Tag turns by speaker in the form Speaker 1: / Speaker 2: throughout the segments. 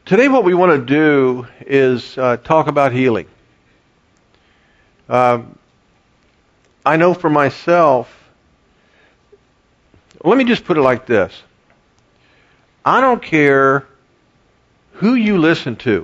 Speaker 1: Today what we want to do is talk about healing. I know for myself, let me just put it like this. I don't care who you listen to.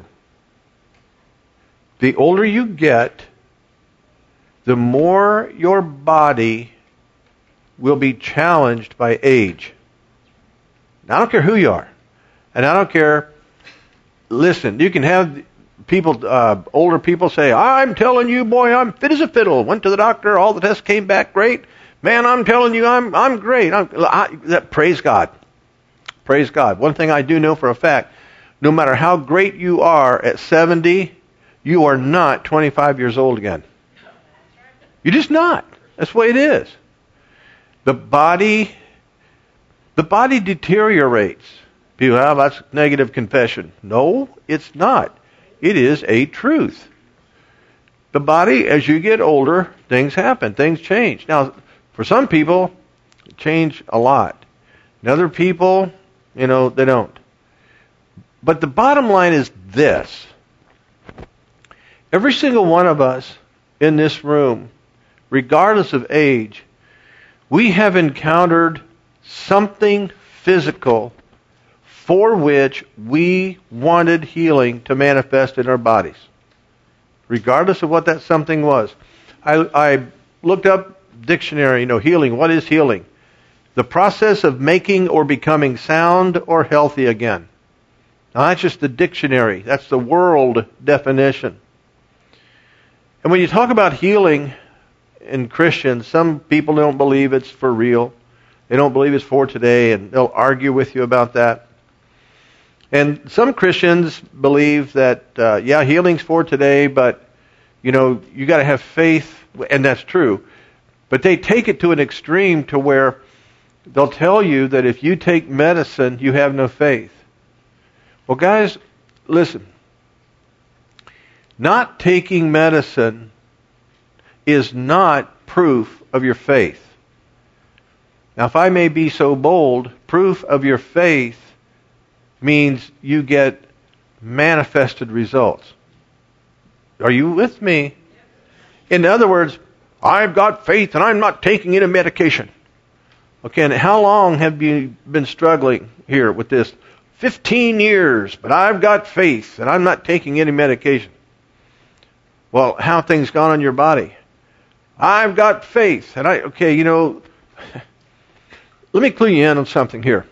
Speaker 1: The older you get, the more your body will be challenged by age. Now, I don't care who you are. And I don't care. Listen, you can have people, older people say, I'm telling you, boy, I'm fit as a fiddle. Went to the doctor, all the tests came back great. Man, I'm telling you, I'm great. Praise God. Praise God. One thing I do know for a fact, no matter how great you are at 70, you are not 25 years old again. You're just not. That's the way it is. The body deteriorates. People, that's negative confession. No, it's not. It is a truth. The body, as you get older, things happen. Things change. Now, for some people, change a lot. And other people, they don't. But the bottom line is this. Every single one of us in this room, regardless of age, we have encountered something physical for which we wanted healing to manifest in our bodies, regardless of what that something was. I looked up dictionary, healing. What is healing? The process of making or becoming sound or healthy again. Now, that's just the dictionary. That's the world definition. And when you talk about healing in Christians, some people don't believe it's for real. They don't believe it's for today, and they'll argue with you about that. And some Christians believe that, healing's for today, but, you got to have faith, and that's true. But they take it to an extreme to where they'll tell you that if you take medicine, you have no faith. Well, guys, listen. Not taking medicine is not proof of your faith. Now, if I may be so bold, proof of your faith means you get manifested results. Are you with me? In other words, I've got faith and I'm not taking any medication. Okay, and how long have you been struggling here with this? 15 years, but I've got faith and I'm not taking any medication. Well, how have things gone on your body? I've got faith and let me clue you in on something here.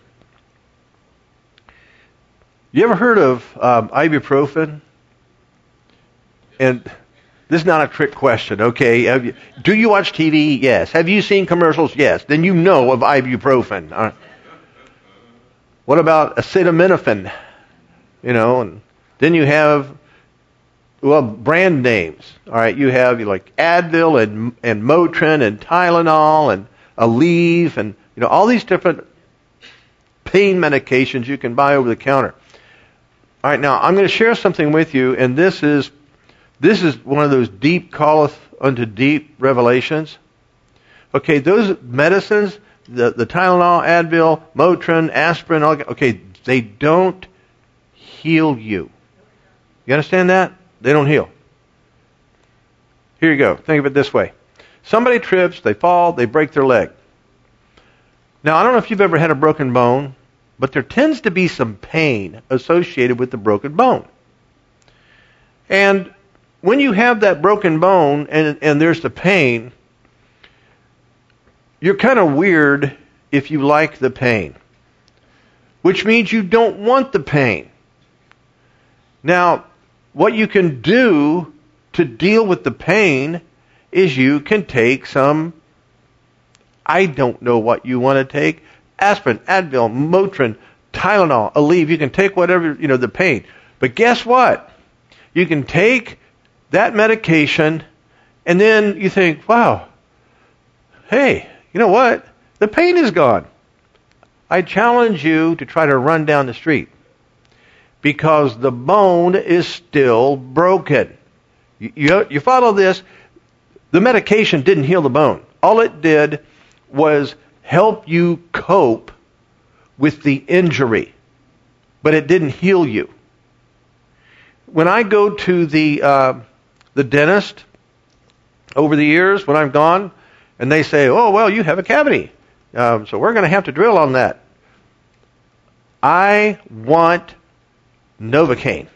Speaker 1: You ever heard of ibuprofen? And this is not a trick question, okay? Do you watch TV? Yes. Have you seen commercials? Yes. Then you know of ibuprofen. All right. What about acetaminophen? And then you have, brand names. All right, you have like Advil and Motrin and Tylenol and Aleve and all these different pain medications you can buy over the counter. All right, now I'm going to share something with you, and this is one of those deep calleth unto deep revelations. Okay, those medicines, the Tylenol, Advil, Motrin, aspirin, they don't heal you. You understand that? They don't heal. Here you go. Think of it this way. Somebody trips, they fall, they break their leg. Now, I don't know if you've ever had a broken bone, but there tends to be some pain associated with the broken bone. And when you have that broken bone and there's the pain, you're kind of weird if you like the pain, which means you don't want the pain. Now, what you can do to deal with the pain is you can take some, I don't know what you want to take, aspirin, Advil, Motrin, Tylenol, Aleve. You can take whatever, the pain. But guess what? You can take that medication and then you think, wow, hey, you know what? The pain is gone. I challenge you to try to run down the street because the bone is still broken. You follow this? The medication didn't heal the bone. All it did was help you cope with the injury, but it didn't heal you. when I go to the dentist over the years when I'm gone, and they say, "Oh, well, you have a cavity, so we're going to have to drill on that." I want Novocaine.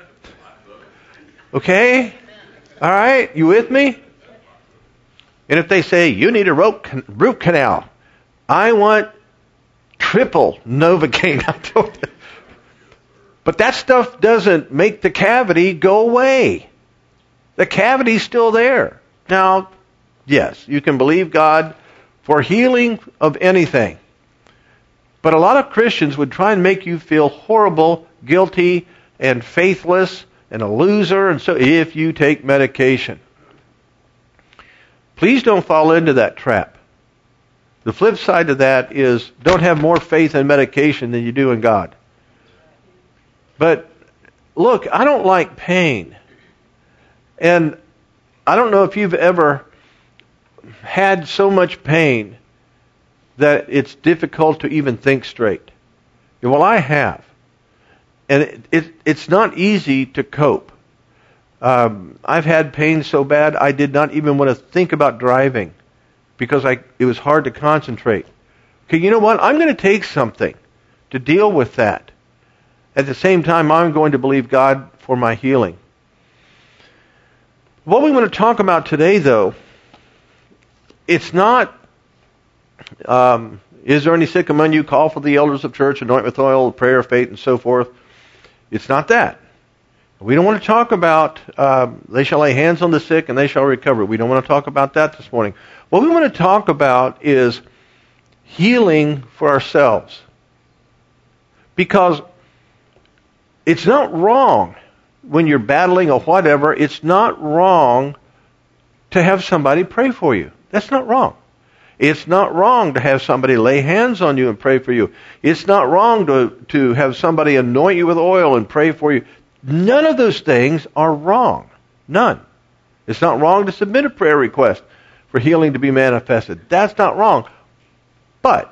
Speaker 1: Okay? All right? You with me? And if they say, "You need a root canal," I want triple Novocaine. But that stuff doesn't make the cavity go away. The cavity's still there. Now, yes, you can believe God for healing of anything. But a lot of Christians would try and make you feel horrible, guilty, and faithless, and a loser, and so if you take medication. Please don't fall into that trap. The flip side of that is don't have more faith in medication than you do in God. But look, I don't like pain. And I don't know if you've ever had so much pain that it's difficult to even think straight. Well, I have. And it's not easy to cope. I've had pain so bad I did not even want to think about driving because it was hard to concentrate. Okay, you know what? I'm going to take something to deal with that. At the same time, I'm going to believe God for my healing. What we want to talk about today, though, it's not, is there any sick among you? Call for the elders of church, anoint with oil, prayer, faith, and so forth. It's not that. We don't want to talk about they shall lay hands on the sick and they shall recover. We don't want to talk about that this morning. What we want to talk about is healing for ourselves. Because it's not wrong when you're battling or whatever, it's not wrong to have somebody pray for you. That's not wrong. It's not wrong to have somebody lay hands on you and pray for you. It's not wrong to have somebody anoint you with oil and pray for you. None of those things are wrong. None. It's not wrong to submit a prayer request for healing to be manifested. That's not wrong. But,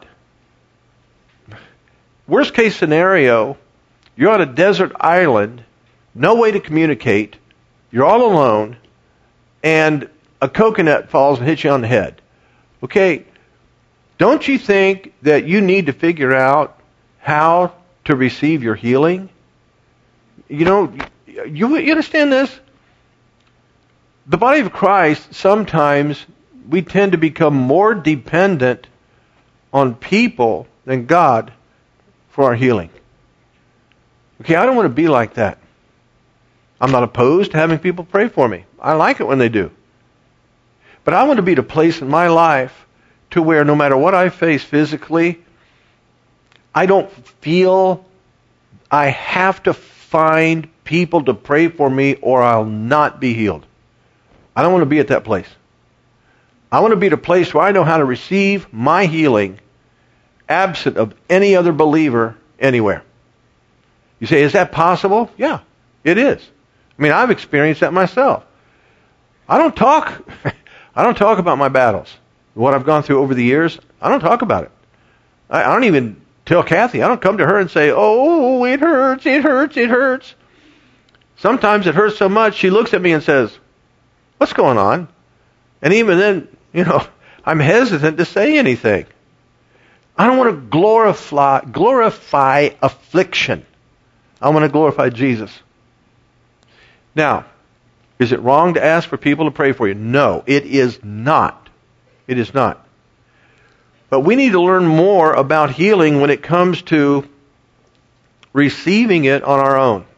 Speaker 1: worst case scenario, you're on a desert island, no way to communicate, you're all alone, and a coconut falls and hits you on the head. Okay, don't you think that you need to figure out how to receive your healing? You know, you understand this? The body of Christ, sometimes we tend to become more dependent on people than God for our healing. Okay, I don't want to be like that. I'm not opposed to having people pray for me. I like it when they do. But I want to be at a place in my life to where no matter what I face physically, I don't feel I have to find people to pray for me or I'll not be healed. I don't want to be at that place. I want to be at a place where I know how to receive my healing absent of any other believer anywhere. You say, is that possible? Yeah, it is. I mean, I've experienced that myself. I don't talk about my battles, what I've gone through over the years. I don't talk about it. I don't even tell Kathy. I don't come to her and say, "Oh, it hurts, it hurts, it hurts." Sometimes it hurts so much, she looks at me and says, "What's going on?" And even then, I'm hesitant to say anything. I don't want to glorify affliction. I want to glorify Jesus. Now, is it wrong to ask for people to pray for you? No, it is not. It is not. But we need to learn more about healing when it comes to receiving it on our own.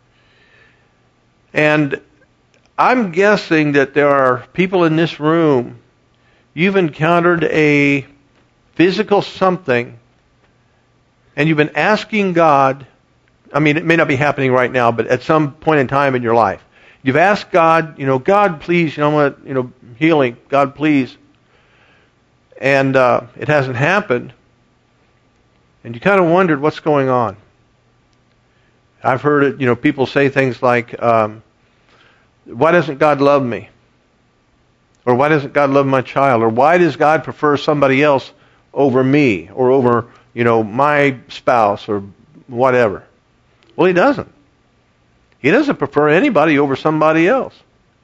Speaker 1: And I'm guessing that there are people in this room, you've encountered a physical something, and you've been asking God, I mean, it may not be happening right now, but at some point in time in your life, you've asked God, God, please, I want, healing. God, please. And it hasn't happened. And you kind of wondered what's going on. I've heard it, people say things like, why doesn't God love me? Or why doesn't God love my child? Or why does God prefer somebody else over me? Or over, my spouse or whatever? Well, He doesn't. He doesn't prefer anybody over somebody else.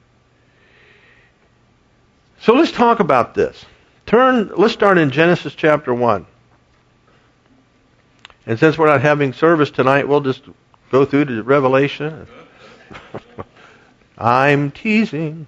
Speaker 1: So let's talk about this. Let's start in Genesis chapter 1. And since we're not having service tonight, we'll just go through to Revelation. I'm teasing.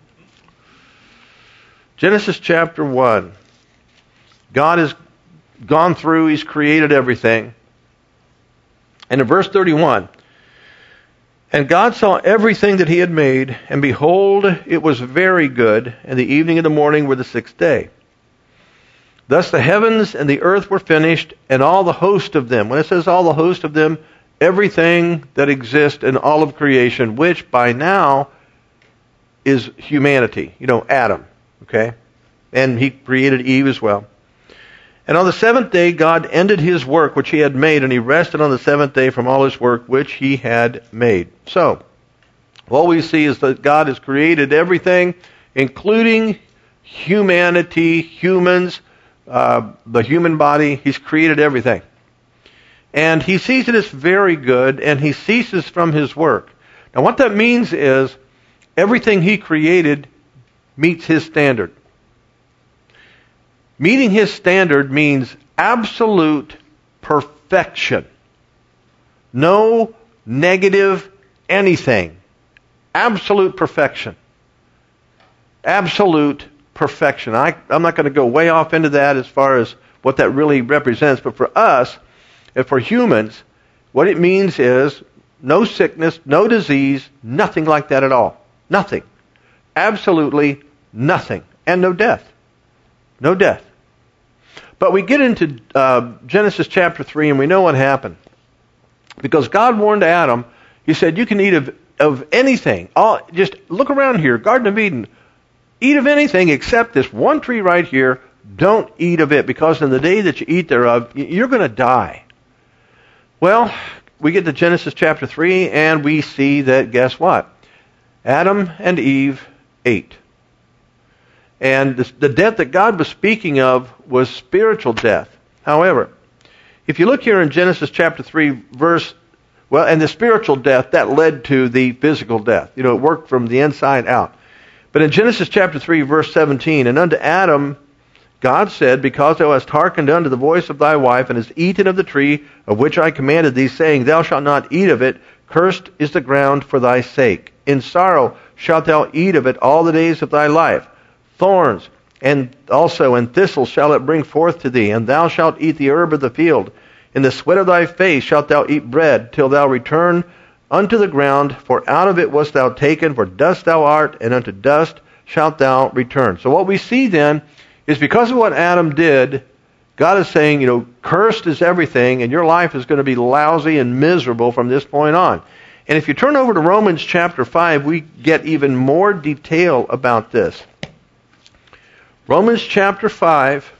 Speaker 1: Genesis chapter 1. God has gone through, He's created everything. And in verse 31, and God saw everything that He had made, and behold, it was very good, and the evening and the morning were the sixth day. Thus the heavens and the earth were finished, and all the host of them. When it says all the host of them, everything that exists in all of creation, which by now is humanity. Adam. Okay? And He created Eve as well. And on the seventh day, God ended His work which He had made, and He rested on the seventh day from all His work which He had made. So, what we see is that God has created everything, including humanity, humans, the human body. He's created everything. And He sees it as very good, and He ceases from His work. Now, what that means is everything He created meets His standard. Meeting His standard means absolute perfection. No negative anything. Absolute perfection. Absolute perfection. I'm not going to go way off into that as far as what that really represents, but for us, and for humans, what it means is no sickness, no disease, nothing like that at all. Nothing. Absolutely nothing. And no death. No death. But we get into Genesis chapter 3, and we know what happened. Because God warned Adam, He said, you can eat of anything. Just look around here, Garden of Eden. Eat of anything except this one tree right here. Don't eat of it, because in the day that you eat thereof, you're going to die. Well, we get to Genesis chapter 3, and we see that, guess what? Adam and Eve ate. And the death that God was speaking of was spiritual death. However, if you look here in Genesis chapter 3, and the spiritual death, that led to the physical death. It worked from the inside out. But in Genesis chapter 3, verse 17, and unto Adam God said, because thou hast hearkened unto the voice of thy wife, and hast eaten of the tree of which I commanded thee, saying, thou shalt not eat of it, cursed is the ground for thy sake. In sorrow shalt thou eat of it all the days of thy life. Thorns and thistles shall it bring forth to thee, and thou shalt eat the herb of the field. In the sweat of thy face shalt thou eat bread, till thou return unto the ground, for out of it wast thou taken, for dust thou art, and unto dust shalt thou return. So what we see then is because of what Adam did, God is saying, cursed is everything, and your life is going to be lousy and miserable from this point on. And if you turn over to Romans chapter 5, we get even more detail about this. Romans chapter 5.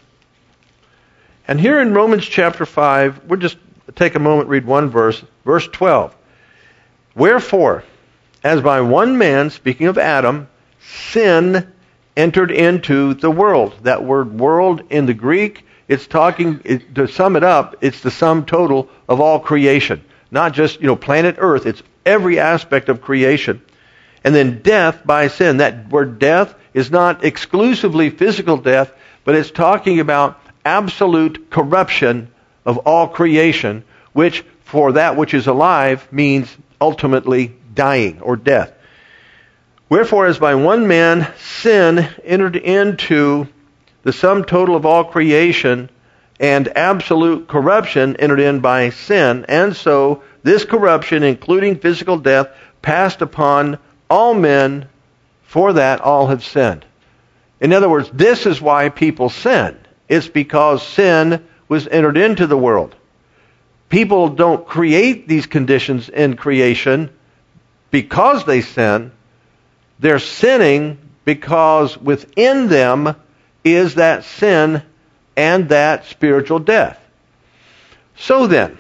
Speaker 1: And here in Romans chapter 5, we'll just take a moment, read one verse. Verse 12. Wherefore, as by one man, speaking of Adam, sin entered into the world. That word world in the Greek, to sum it up, it's the sum total of all creation. Not just, planet Earth. It's every aspect of creation. And then death by sin. That word death is not exclusively physical death, but it's talking about absolute corruption of all creation, which for that which is alive means ultimately dying or death. Wherefore, as by one man sin entered into the sum total of all creation, and absolute corruption entered in by sin, and so this corruption, including physical death, passed upon all men, for that all have sinned. In other words, this is why people sin. It's because sin was entered into the world. People don't create these conditions in creation because they sin. They're sinning because within them is that sin and that spiritual death. So then,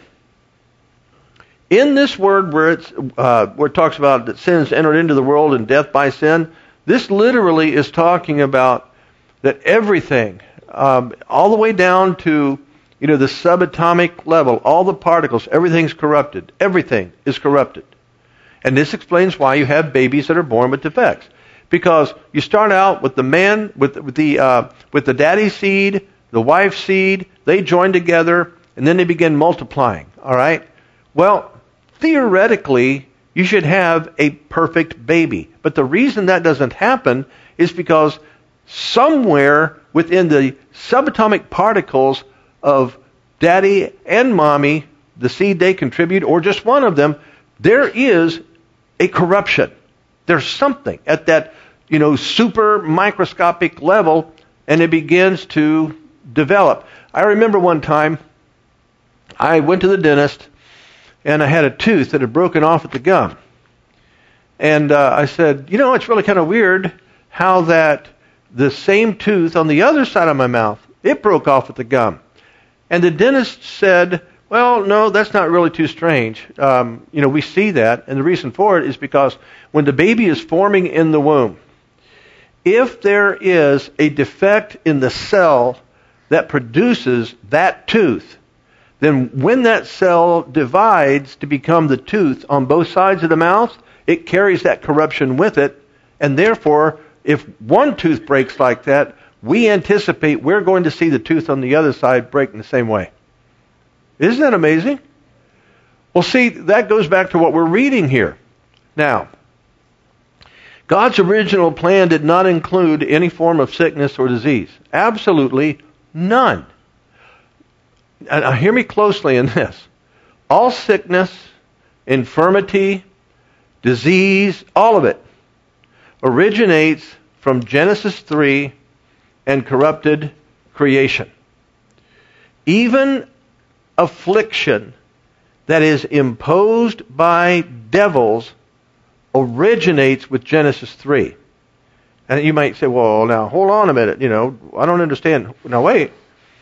Speaker 1: in this word where it talks about that sins entered into the world and death by sin, this literally is talking about that everything, all the way down to the subatomic level, all the particles, everything's corrupted. Everything is corrupted. And this explains why you have babies that are born with defects. Because you start out with the man, with the daddy's seed, the wife's seed, they join together, and then they begin multiplying. All right? Well, theoretically, you should have a perfect baby. But the reason that doesn't happen is because somewhere within the subatomic particles of daddy and mommy, the seed they contribute, or just one of them, there is a corruption. There's something at that, super microscopic level, and it begins to develop. I remember one time I went to the dentist, and I had a tooth that had broken off at the gum. And I said, it's really kind of weird how that the same tooth on the other side of my mouth, it broke off at the gum. And the dentist said, well, no, that's not really too strange. We see that, and the reason for it is because when the baby is forming in the womb, if there is a defect in the cell that produces that tooth, then when that cell divides to become the tooth on both sides of the mouth, it carries that corruption with it, and therefore, if one tooth breaks like that, we anticipate we're going to see the tooth on the other side break in the same way. Isn't that amazing? Well, see, that goes back to what we're reading here. Now, God's original plan did not include any form of sickness or disease. Absolutely none. And hear me closely in this. All sickness, infirmity, disease, all of it originates from Genesis 3 and corrupted creation. Even affliction that is imposed by devils originates with Genesis 3. And you might say, well, now, hold on a minute. I don't understand. Now, wait.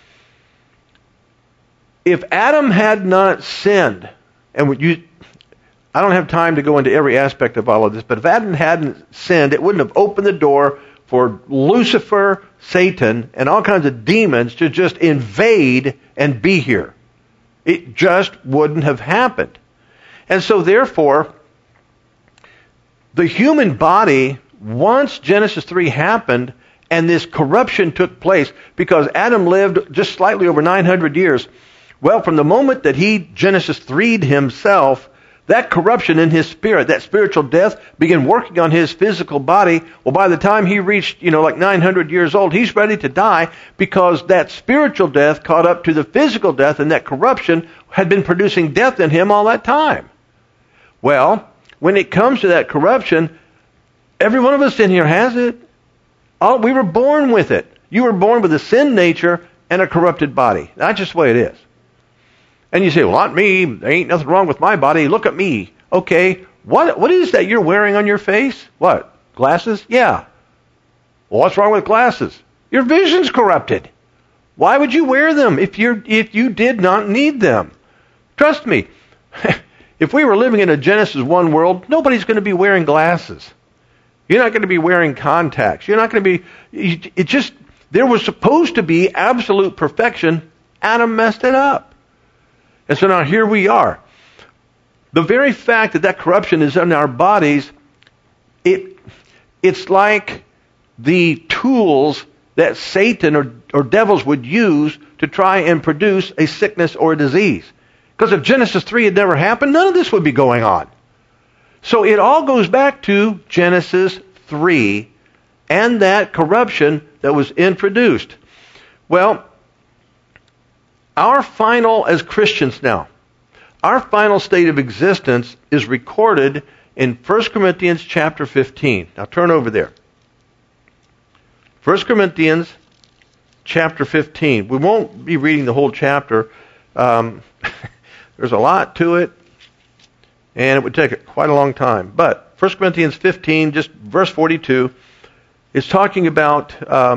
Speaker 1: If Adam had not sinned, and I don't have time to go into every aspect of all of this, but if Adam hadn't sinned, it wouldn't have opened the door for Lucifer, Satan, and all kinds of demons to just invade and be here. It just wouldn't have happened. And so therefore, the human body, once Genesis 3 happened, and this corruption took place, because Adam lived just slightly over 900 years, well, from the moment that he, Genesis 3'd himself, that corruption in his spirit, that spiritual death, began working on his physical body. Well, by the time he reached, like 900 years old, he's ready to die because that spiritual death caught up to the physical death, and that corruption had been producing death in him all that time. Well, when it comes to that corruption, every one of us in here has it. We were born with it. You were born with a sin nature and a corrupted body. That's just the way it is. And you say, well, not me. There ain't nothing wrong with my body. Look at me. Okay, what is that you're wearing on your face? What? Glasses? Yeah. Well, what's wrong with glasses? Your vision's corrupted. Why would you wear them if you did not need them? Trust me. If we were living in a Genesis 1 world, nobody's going to be wearing glasses. You're not going to be wearing contacts. You're not going to be... there was supposed to be absolute perfection. Adam messed it up. And so now here we are. The very fact that corruption is in our bodies, it's like the tools that Satan or devils would use to try and produce a sickness or a disease. Because if Genesis 3 had never happened, none of this would be going on. So it all goes back to Genesis 3 and that corruption that was introduced. Well, as Christians now, our final state of existence is recorded in 1 Corinthians chapter 15. Now turn over there. 1 Corinthians chapter 15. We won't be reading the whole chapter. There's a lot to it, and it would take quite a long time. But 1 Corinthians 15, just verse 42, is talking about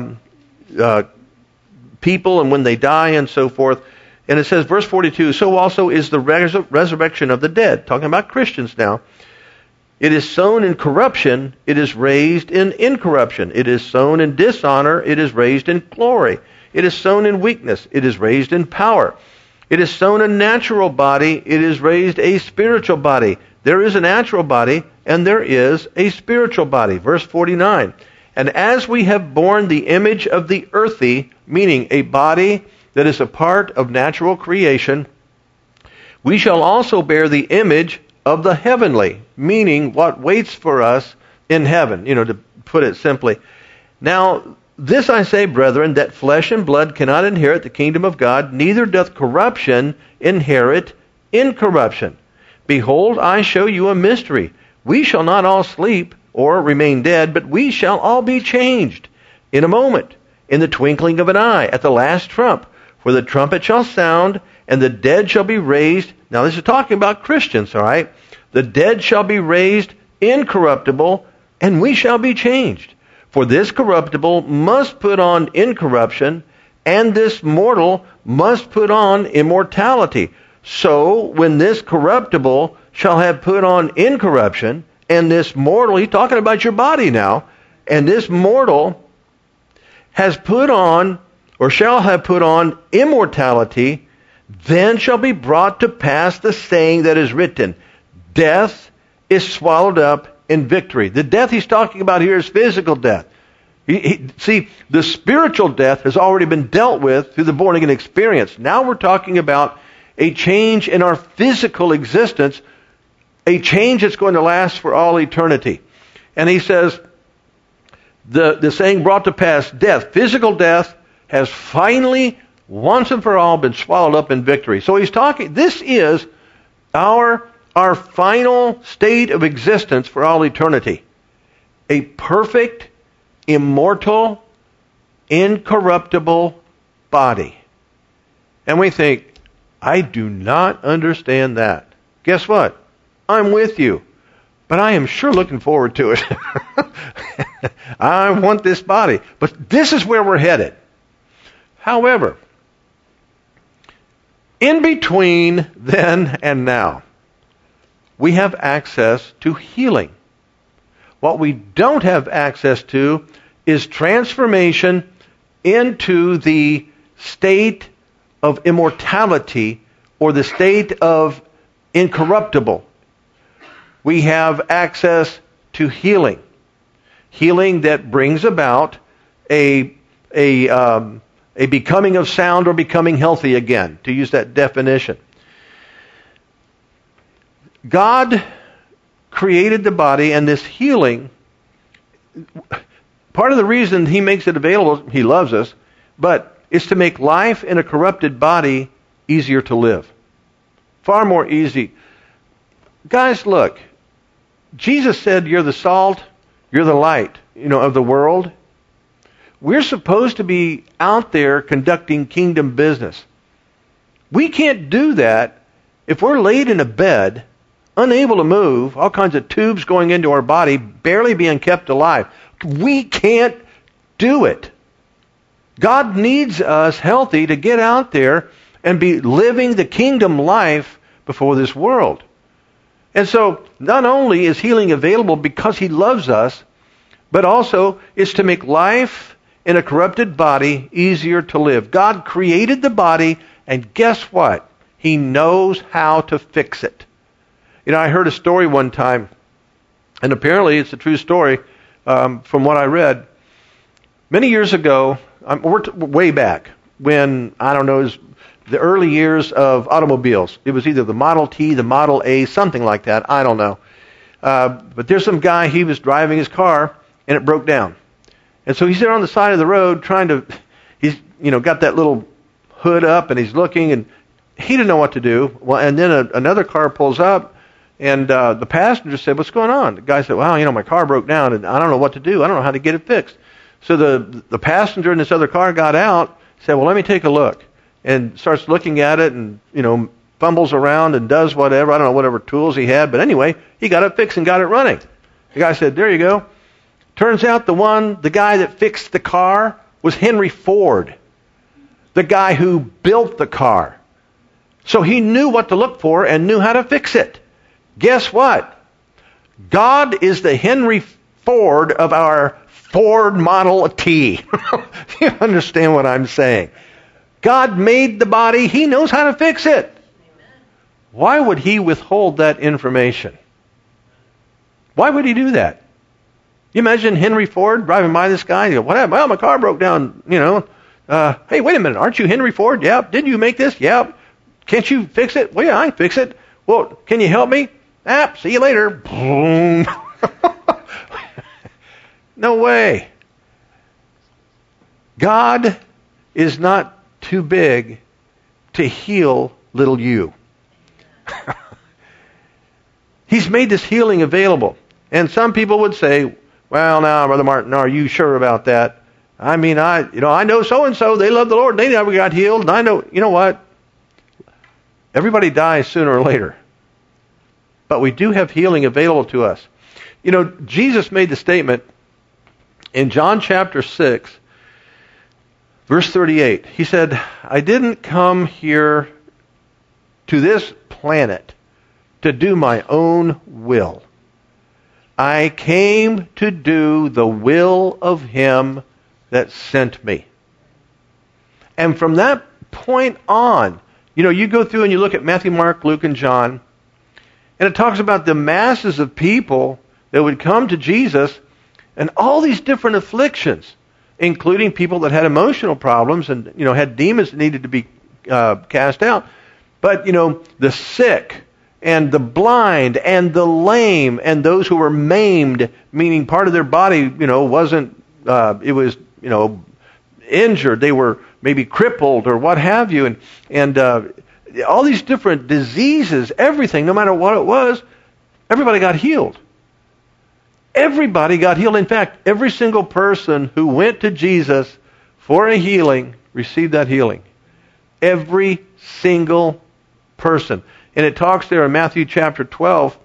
Speaker 1: people and when they die and so forth. And it says, verse 42, so also is the resurrection of the dead. Talking about Christians now. It is sown in corruption, it is raised in incorruption. It is sown in dishonor, it is raised in glory. It is sown in weakness, it is raised in power. It is sown a natural body. It is raised a spiritual body. There is a natural body and there is a spiritual body. Verse 49. And as we have borne the image of the earthy, meaning a body that is a part of natural creation, we shall also bear the image of the heavenly, meaning what waits for us in heaven, to put it simply. Now, this I say, brethren, that flesh and blood cannot inherit the kingdom of God, neither doth corruption inherit incorruption. Behold, I show you a mystery. We shall not all sleep or remain dead, but we shall all be changed in a moment, in the twinkling of an eye, at the last trump. For the trumpet shall sound, and the dead shall be raised. Now this is talking about Christians, all right? The dead shall be raised incorruptible, and we shall be changed. For this corruptible must put on incorruption, and this mortal must put on immortality. So when this corruptible shall have put on incorruption, and this mortal, he's talking about your body now, and this mortal has put on, or shall have put on immortality, then shall be brought to pass the saying that is written, death is swallowed up in victory. The death he's talking about here is physical death. See, the spiritual death has already been dealt with through the born-again experience. Now we're talking about a change in our physical existence, a change that's going to last for all eternity. And he says, the saying brought to pass, death, physical death, has finally, once and for all, been swallowed up in victory. So he's talking, this is our final state of existence for all eternity. A perfect, immortal, incorruptible body. And we think, I do not understand that. Guess what? I'm with you. But I am sure looking forward to it. I want this body. But this is where we're headed. However, in between then and now, we have access to healing. What we don't have access to is transformation into the state of immortality or the state of incorruptible. We have access to healing. Healing that brings about a becoming of sound or becoming healthy again, to use that definition. God created the body, and this healing, part of the reason he makes it available, he loves us, but it's to make life in a corrupted body easier to live. Far more easy. Guys, look, Jesus said you're the salt, you're the light, of the world. We're supposed to be out there conducting kingdom business. We can't do that if we're laid in a bed, unable to move, all kinds of tubes going into our body, barely being kept alive. We can't do it. God needs us healthy to get out there and be living the kingdom life before this world. And so, not only is healing available because he loves us, but also it's to make life in a corrupted body easier to live. God created the body, and guess what? He knows how to fix it. I heard a story one time, and apparently it's a true story from what I read. Many years ago, we're way back, when, I don't know, it was the early years of automobiles. It was either the Model T, the Model A, something like that. I don't know. But there's some guy, he was driving his car, and it broke down. And so he's there on the side of the road he's got that little hood up, and he's looking, and he didn't know what to do. Well, and then another car pulls up, and the passenger said, "What's going on?" The guy said, "Well, my car broke down, and I don't know what to do. I don't know how to get it fixed." So the passenger in this other car got out, said, "Well, let me take a look," and starts looking at it, and fumbles around and does whatever. I don't know, whatever tools he had, but anyway, he got it fixed and got it running. The guy said, "There you go." Turns out the guy that fixed the car was Henry Ford, the guy who built the car. So he knew what to look for and knew how to fix it. Guess what? God is the Henry Ford of our Ford Model T. You understand what I'm saying? God made the body. He knows how to fix it. Why would he withhold that information? Why would he do that? You imagine Henry Ford driving by this guy. You go, what happened? Well, my car broke down, hey, wait a minute. Aren't you Henry Ford? Yeah. Didn't you make this? Yeah. Can't you fix it? Well, yeah, I can fix it. Well, can you help me? See you later. Boom. No way. God is not too big to heal little you. He's made this healing available. And some people would say, well, now, Brother Martin, are you sure about that? I mean, I know so-and-so, they love the Lord, and they never got healed. And I know, you know what? Everybody dies sooner or later. But we do have healing available to us. Jesus made the statement in John chapter 6, verse 38. He said, I didn't come here to this planet to do my own will. I came to do the will of him that sent me. And from that point on, you go through and you look at Matthew, Mark, Luke, and John, and it talks about the masses of people that would come to Jesus and all these different afflictions, including people that had emotional problems and, had demons that needed to be cast out. But, the sick and the blind and the lame and those who were maimed, meaning part of their body, wasn't, it was, injured. They were maybe crippled or what have you. And all these different diseases, everything, no matter what it was, everybody got healed. Everybody got healed. In fact, every single person who went to Jesus for a healing received that healing. Every single person. And it talks there in Matthew chapter 12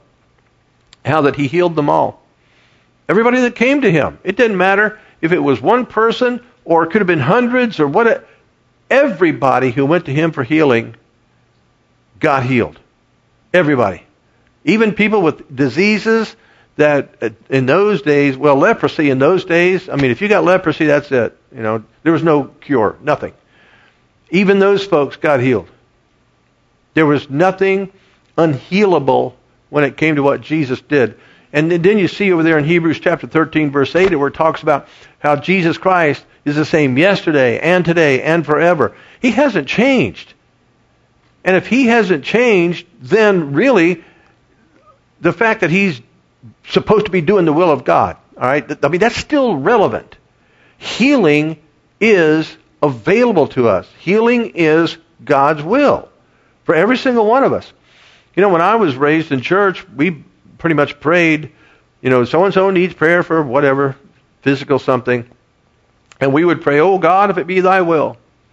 Speaker 1: how that he healed them all. Everybody that came to him. It didn't matter if it was one person or it could have been hundreds or what. Everybody who went to him for healing got healed. Everybody. Even people with diseases that in those days, leprosy in those days, if you got leprosy, that's it. There was no cure, nothing. Even those folks got healed. There was nothing unhealable when it came to what Jesus did. And then you see over there in Hebrews chapter 13, verse 8, where it talks about how Jesus Christ is the same yesterday and today and forever. He hasn't changed. And if he hasn't changed, then really the fact that he's supposed to be doing the will of God, all right, that's still relevant. Healing is available to us. Healing is God's will for every single one of us. When I was raised in church, we pretty much prayed, so-and-so needs prayer for whatever, physical something. And we would pray, oh God, if it be thy will.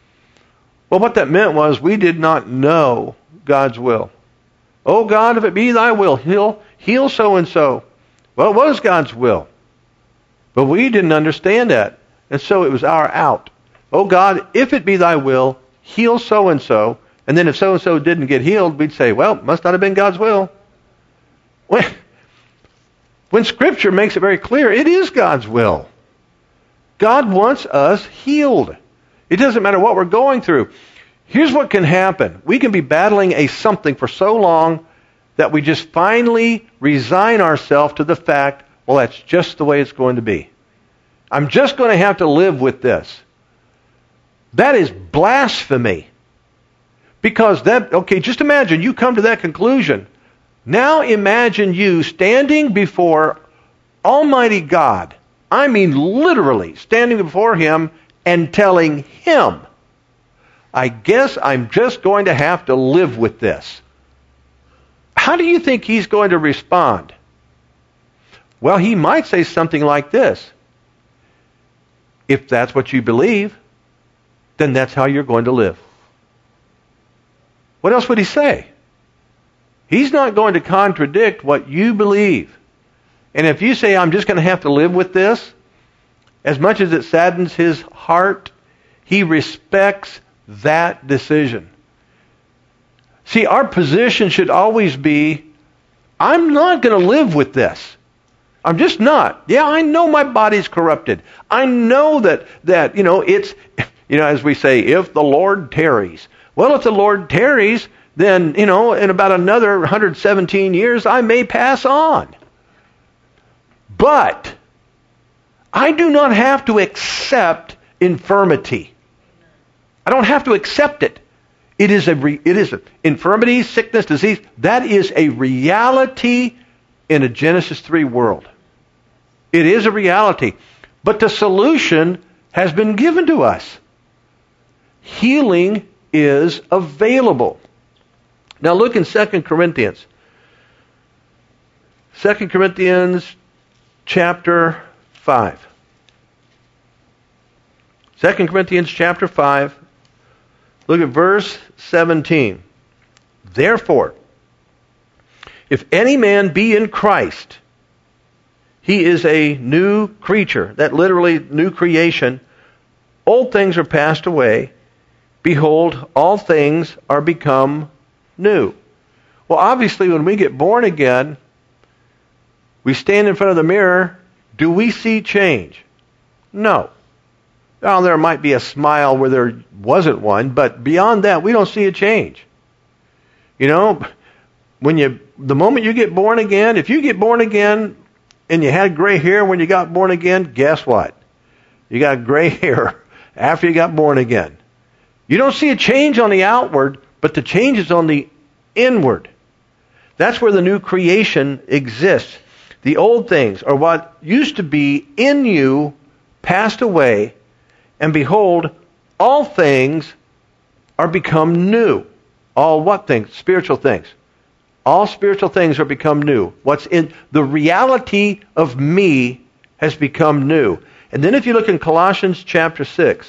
Speaker 1: Well, what that meant was we did not know God's will. Oh God, if it be thy will, heal so-and-so. Well, it was God's will. But we didn't understand that. And so it was our out. Oh God, if it be thy will, heal so-and-so. And then if so-and-so didn't get healed, we'd say, well, it must not have been God's will. When Scripture makes it very clear, it is God's will. God wants us healed. It doesn't matter what we're going through. Here's what can happen. We can be battling a something for so long that we just finally resign ourselves to the fact, well, that's just the way it's going to be. I'm just going to have to live with this. That is blasphemy. Because just imagine you come to that conclusion. Now imagine you standing before Almighty God. I mean literally standing before Him and telling Him, I guess I'm just going to have to live with this. How do you think He's going to respond? Well, He might say something like this. If that's what you believe, then that's how you're going to live. What else would He say? He's not going to contradict what you believe. And if you say, I'm just going to have to live with this, as much as it saddens His heart, He respects that decision. See, our position should always be, I'm not going to live with this. I'm just not. Yeah, I know my body's corrupted. I know that as we say, if the Lord tarries. Well, if the Lord tarries, then, in about another 117 years, I may pass on. But I do not have to accept infirmity. I don't have to accept it. It is infirmity, sickness, disease. That is a reality in a Genesis 3 world. It is a reality. But the solution has been given to us. Healing is available. Now look in 2 Corinthians. 2 Corinthians chapter 5. 2 Corinthians chapter 5. Look at verse 17. Therefore, if any man be in Christ, he is a new creature. That literally new creation. Old things are passed away. Behold, all things are become new. Well, obviously, when we get born again, we stand in front of the mirror. Do we see change? No. Well, there might be a smile where there wasn't one, but beyond that, we don't see a change. The moment you get born again, if you get born again and you had gray hair when you got born again, guess what? You got gray hair after you got born again. You don't see a change on the outward, but the change is on the inward. That's where the new creation exists. The old things, or what used to be in you, passed away, and behold, all things are become new. All what things? Spiritual things. All spiritual things are become new. What's in the reality of me has become new. And then if you look in Colossians chapter 6,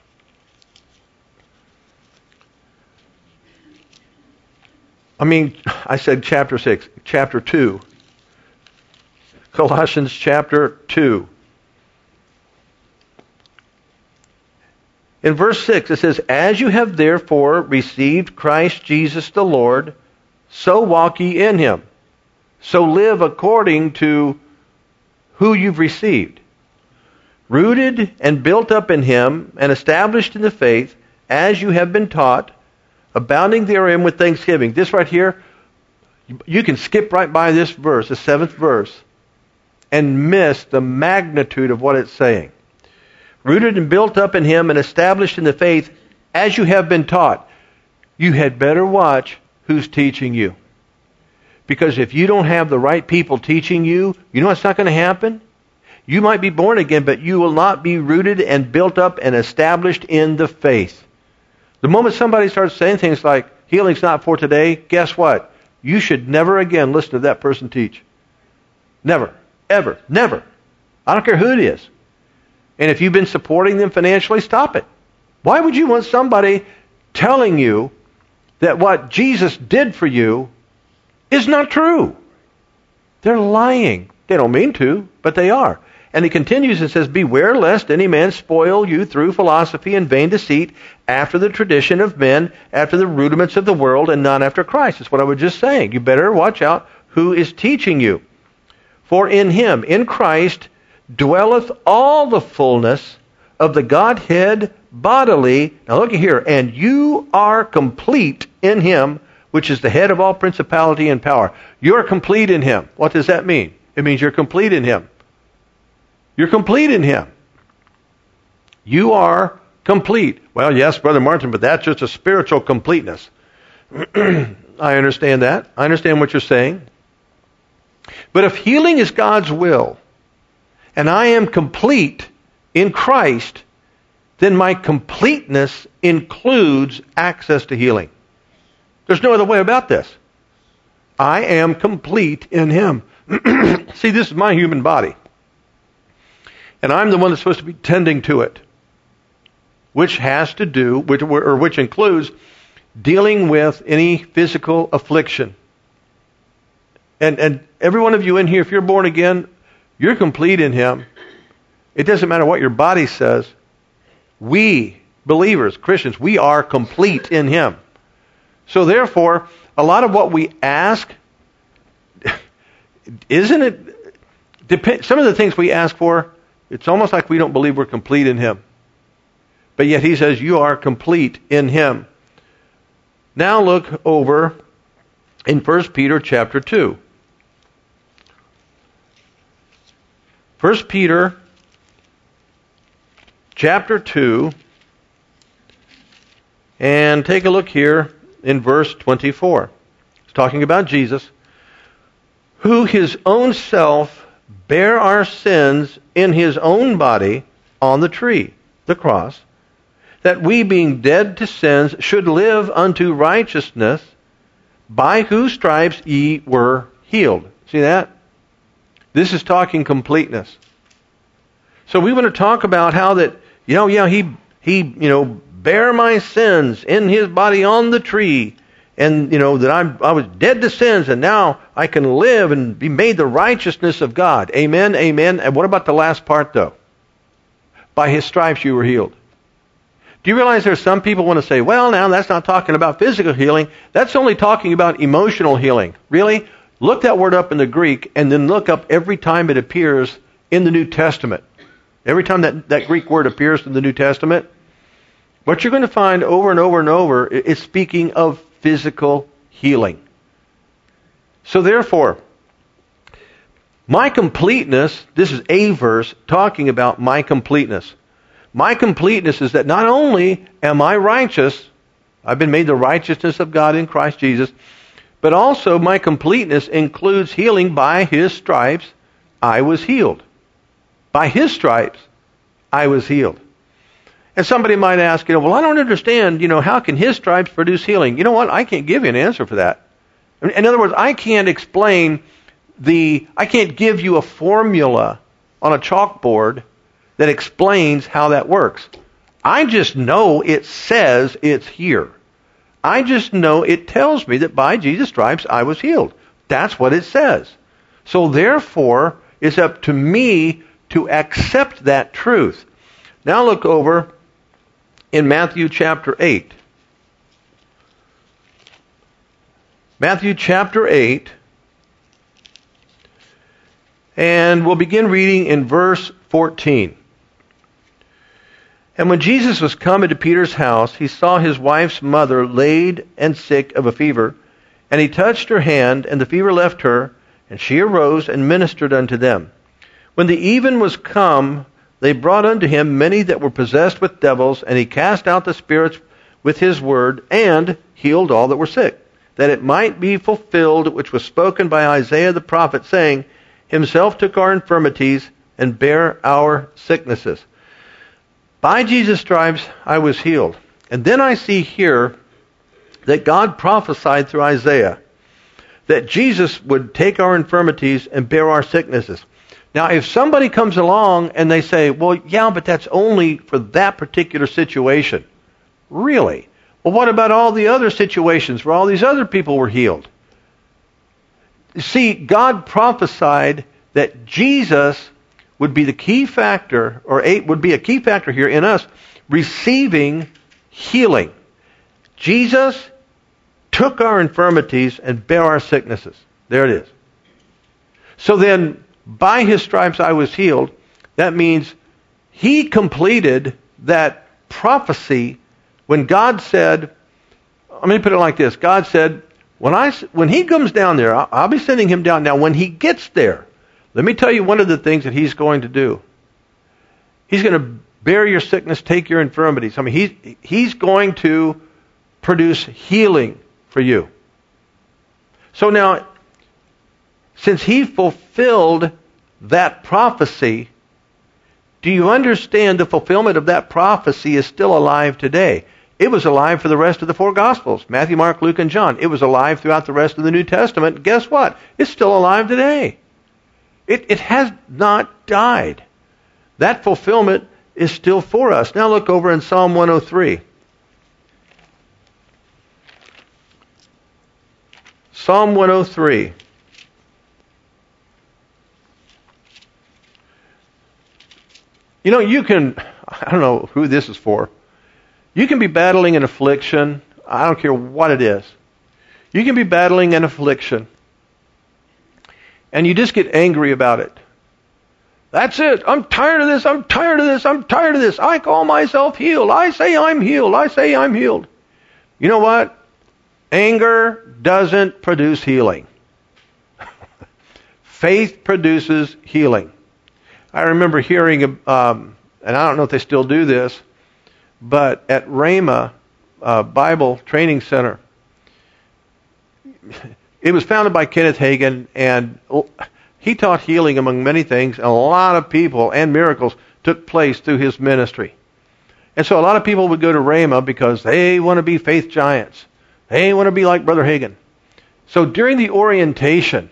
Speaker 1: I said chapter 6, chapter 2. Colossians chapter 2. In verse 6 it says, as you have therefore received Christ Jesus the Lord, so walk ye in him. So live according to who you've received. Rooted and built up in him, and established in the faith, as you have been taught, abounding therein with thanksgiving. This right here, you can skip right by this verse, the 7th verse, and miss the magnitude of what it's saying. Rooted and built up in him and established in the faith as you have been taught. You had better watch who's teaching you. Because if you don't have the right people teaching you, you know what's not going to happen? You might be born again, but you will not be rooted and built up and established in the faith. The moment somebody starts saying things like, healing's not for today, guess what? You should never again listen to that person teach. Never. Ever. Never. I don't care who it is. And if you've been supporting them financially, stop it. Why would you want somebody telling you that what Jesus did for you is not true? They're lying. They don't mean to, but they are. And he continues and says, beware lest any man spoil you through philosophy and vain deceit, after the tradition of men, after the rudiments of the world, and not after Christ. That's what I was just saying. You better watch out who is teaching you. For in him, in Christ, dwelleth all the fullness of the Godhead bodily. Now look at here. And you are complete in him, which is the head of all principality and power. You're complete in him. What does that mean? It means you're complete in him. You're complete in him. You are complete. Well, yes, Brother Martin, but that's just a spiritual completeness. I understand that. I understand what you're saying. But if healing is God's will, and I am complete in Christ, then my completeness includes access to healing. There's no other way about this. I am complete in him. See, this is my human body. And I'm the one that's supposed to be tending to it. Which has to do, which includes dealing with any physical affliction. And every one of you in here, if you're born again, you're complete in him. It doesn't matter what your body says. We, believers, Christians, we are complete in him. So therefore, a lot of what we ask, isn't it, some of the things we ask for, it's almost like we don't believe we're complete in him. But yet he says you are complete in him. Now look over in 1 Peter chapter 2. 1 Peter chapter 2, and take a look here in verse 24. It's talking about Jesus, who his own self bare our sins in his own body on the tree, the cross, that we being dead to sins should live unto righteousness, by whose stripes ye were healed. See that? This is talking completeness. So we want to talk about how that, he bare my sins in his body on the tree, and that I was dead to sins, and now I can live and be made the righteousness of God. Amen, amen. And what about the last part though? By his stripes you were healed. Do you realize there's some people want to say, well, now that's not talking about physical healing. That's only talking about emotional healing. Really? Look that word up in the Greek and then look up every time it appears in the New Testament. Every time that Greek word appears in the New Testament, what you're going to find over and over and over is speaking of physical healing. So therefore, my completeness, this is a verse talking about my completeness. My completeness is that not only am I righteous, I've been made the righteousness of God in Christ Jesus, but also my completeness includes healing. By his stripes I was healed. By his stripes I was healed. And somebody might ask, well, I don't understand, how can his stripes produce healing? You know what? I can't give you an answer for that. In other words, I can't give you a formula on a chalkboard that explains how that works. I just know it says it's here. I just know it tells me that by Jesus' stripes I was healed. That's what it says. So therefore, it's up to me to accept that truth. Now look over in Matthew chapter 8. Matthew chapter 8. And we'll begin reading in verse 14. And when Jesus was come into Peter's house, he saw his wife's mother laid and sick of a fever. And he touched her hand, and the fever left her, and she arose and ministered unto them. When the even was come, they brought unto him many that were possessed with devils, and he cast out the spirits with his word, and healed all that were sick, that it might be fulfilled which was spoken by Isaiah the prophet, saying, himself took our infirmities and bare our sicknesses. By Jesus' stripes I was healed. And then I see here that God prophesied through Isaiah that Jesus would take our infirmities and bear our sicknesses. Now, if somebody comes along and they say, well, yeah, but that's only for that particular situation. Really? Well, what about all the other situations where all these other people were healed? You see, God prophesied that Jesus would be the key factor, would be a key factor here in us receiving healing. Jesus took our infirmities and bare our sicknesses. There it is. So then, by his stripes I was healed. That means he completed that prophecy when God said, let me put it like this. God said, when he comes down there, I'll be sending him down. Now, when he gets there, let me tell you one of the things that he's going to do. He's going to bear your sickness, take your infirmities. I mean, he's going to produce healing for you. So now, since he fulfilled that prophecy, do you understand the fulfillment of that prophecy is still alive today? It was alive for the rest of the four Gospels, Matthew, Mark, Luke, and John. It was alive throughout the rest of the New Testament. Guess what? It's still alive today. It has not died. That fulfillment is still for us. Now look over in Psalm 103. Psalm 103. You can, I don't know who this is for. You can be battling an affliction. I don't care what it is. You can be battling an affliction. And you just get angry about it. That's it. I'm tired of this. I'm tired of this. I'm tired of this. I call myself healed. I say I'm healed. I say I'm healed. You know what? Anger doesn't produce healing. Faith produces healing. I remember hearing, and I don't know if they still do this, but at Rhema Bible Training Center, it was founded by Kenneth Hagin, and he taught healing among many things, and a lot of people and miracles took place through his ministry. And so a lot of people would go to Rhema because they want to be faith giants. They want to be like Brother Hagin. So during the orientation,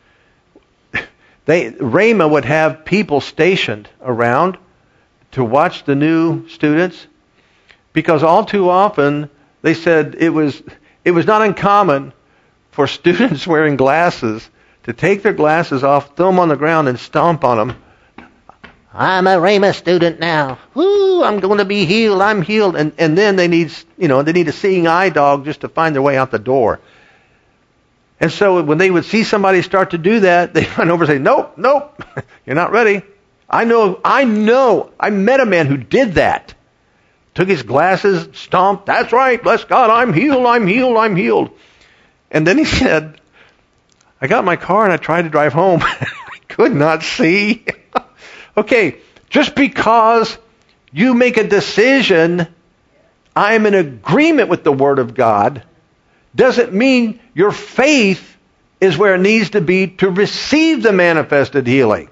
Speaker 1: Rhema would have people stationed around to watch the new students, because all too often they said it was not uncommon for students wearing glasses to take their glasses off, throw them on the ground, and stomp on them. I'm a Rhema student now. Woo! I'm going to be healed. I'm healed. And then they need a seeing eye dog just to find their way out the door. And so when they would see somebody start to do that, they run over and say, "Nope, nope, you're not ready." I know. I met a man who did that. Took his glasses, stomped. That's right. Bless God. I'm healed. I'm healed. I'm healed. And then he said, I got in my car and I tried to drive home. I could not see. Okay, just because you make a decision, I'm in agreement with the Word of God, doesn't mean your faith is where it needs to be to receive the manifested healing.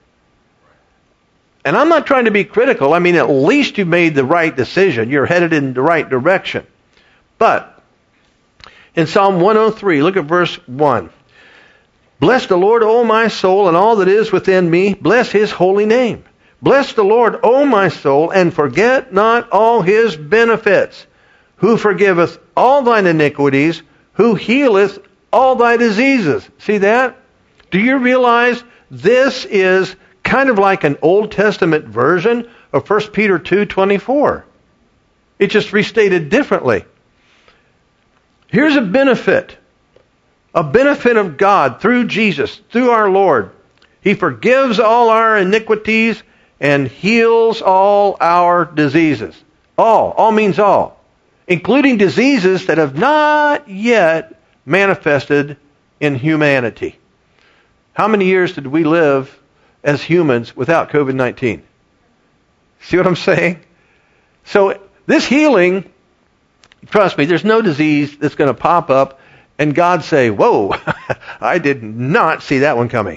Speaker 1: And I'm not trying to be critical. I mean, at least you made the right decision. You're headed in the right direction. But in Psalm 103, look at verse 1. Bless the Lord, O my soul, and all that is within me. Bless his holy name. Bless the Lord, O my soul, and forget not all his benefits, who forgiveth all thine iniquities, who healeth all thy diseases. See that? Do you realize this is kind of like an Old Testament version of 1 Peter 2:24? It's just restated differently. Here's a benefit of God through Jesus, through our Lord. He forgives all our iniquities and heals all our diseases. All means all, including diseases that have not yet manifested in humanity. How many years did we live as humans without COVID-19? See what I'm saying? So this healing, trust me, there's no disease that's going to pop up and God say, whoa, I did not see that one coming.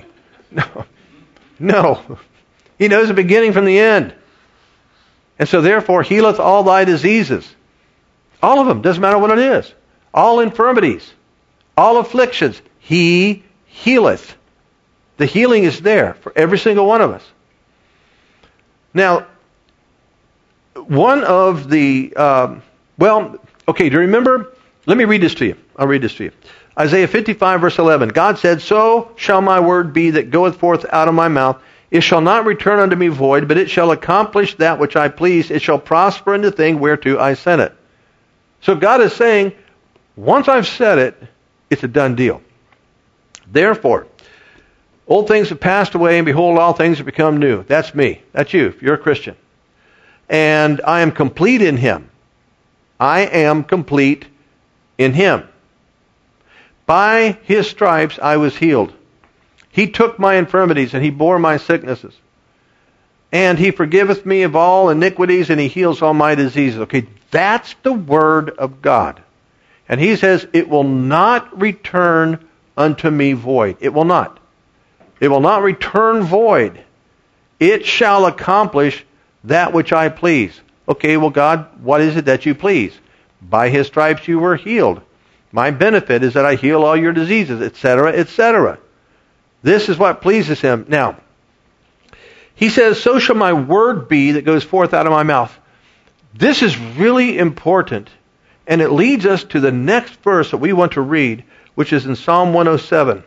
Speaker 1: No. He knows the beginning from the end. And so therefore, healeth all thy diseases. All of them, doesn't matter what it is. All infirmities, all afflictions, he healeth. The healing is there for every single one of us. Now, one of the, do you remember? Let me read this to you. I'll read this to you. Isaiah 55, verse 11. God said, So shall my word be that goeth forth out of my mouth. It shall not return unto me void, but it shall accomplish that which I please. It shall prosper in the thing whereto I sent it. So God is saying, once I've said it, it's a done deal. Therefore, old things have passed away, and behold, all things have become new. That's me. That's you, if you're a Christian. And I am complete in him. I am complete in him. By his stripes I was healed. He took my infirmities and he bore my sicknesses. And he forgiveth me of all iniquities and he heals all my diseases. Okay, that's the word of God. And he says, it will not return unto me void. It will not. It will not return void. It shall accomplish that which I please. Okay, well, God, what is it that you please? By his stripes you were healed. My benefit is that I heal all your diseases, etc., etc. This is what pleases him. Now, he says, so shall my word be that goes forth out of my mouth. This is really important, and it leads us to the next verse that we want to read, which is in Psalm 107.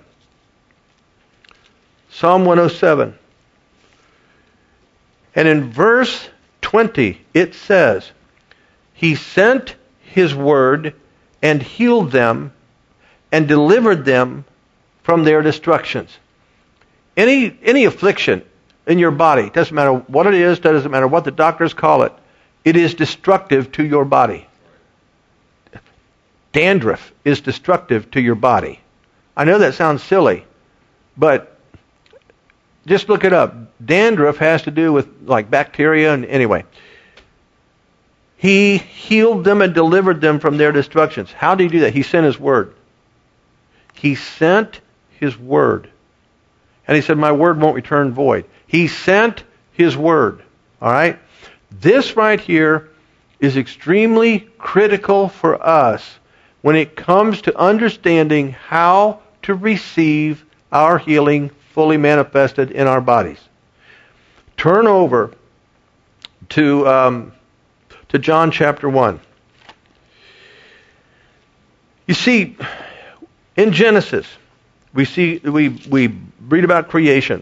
Speaker 1: Psalm 107. And in verse 20, it says, He sent His word and healed them and delivered them from their destructions. Any affliction, in your body. It doesn't matter what it is. Doesn't matter what the doctors call it. It is destructive to your body. Dandruff is destructive to your body. I know that sounds silly, but just look it up. Dandruff has to do with like bacteria, and anyway. He healed them and delivered them from their destructions. How did he do that? He sent his word. He sent his word. And he said, my word won't return void. He sent his word. All right? This right here is extremely critical for us when it comes to understanding how to receive our healing fully manifested in our bodies. Turn over to John chapter 1. You see, in Genesis, we read about creation.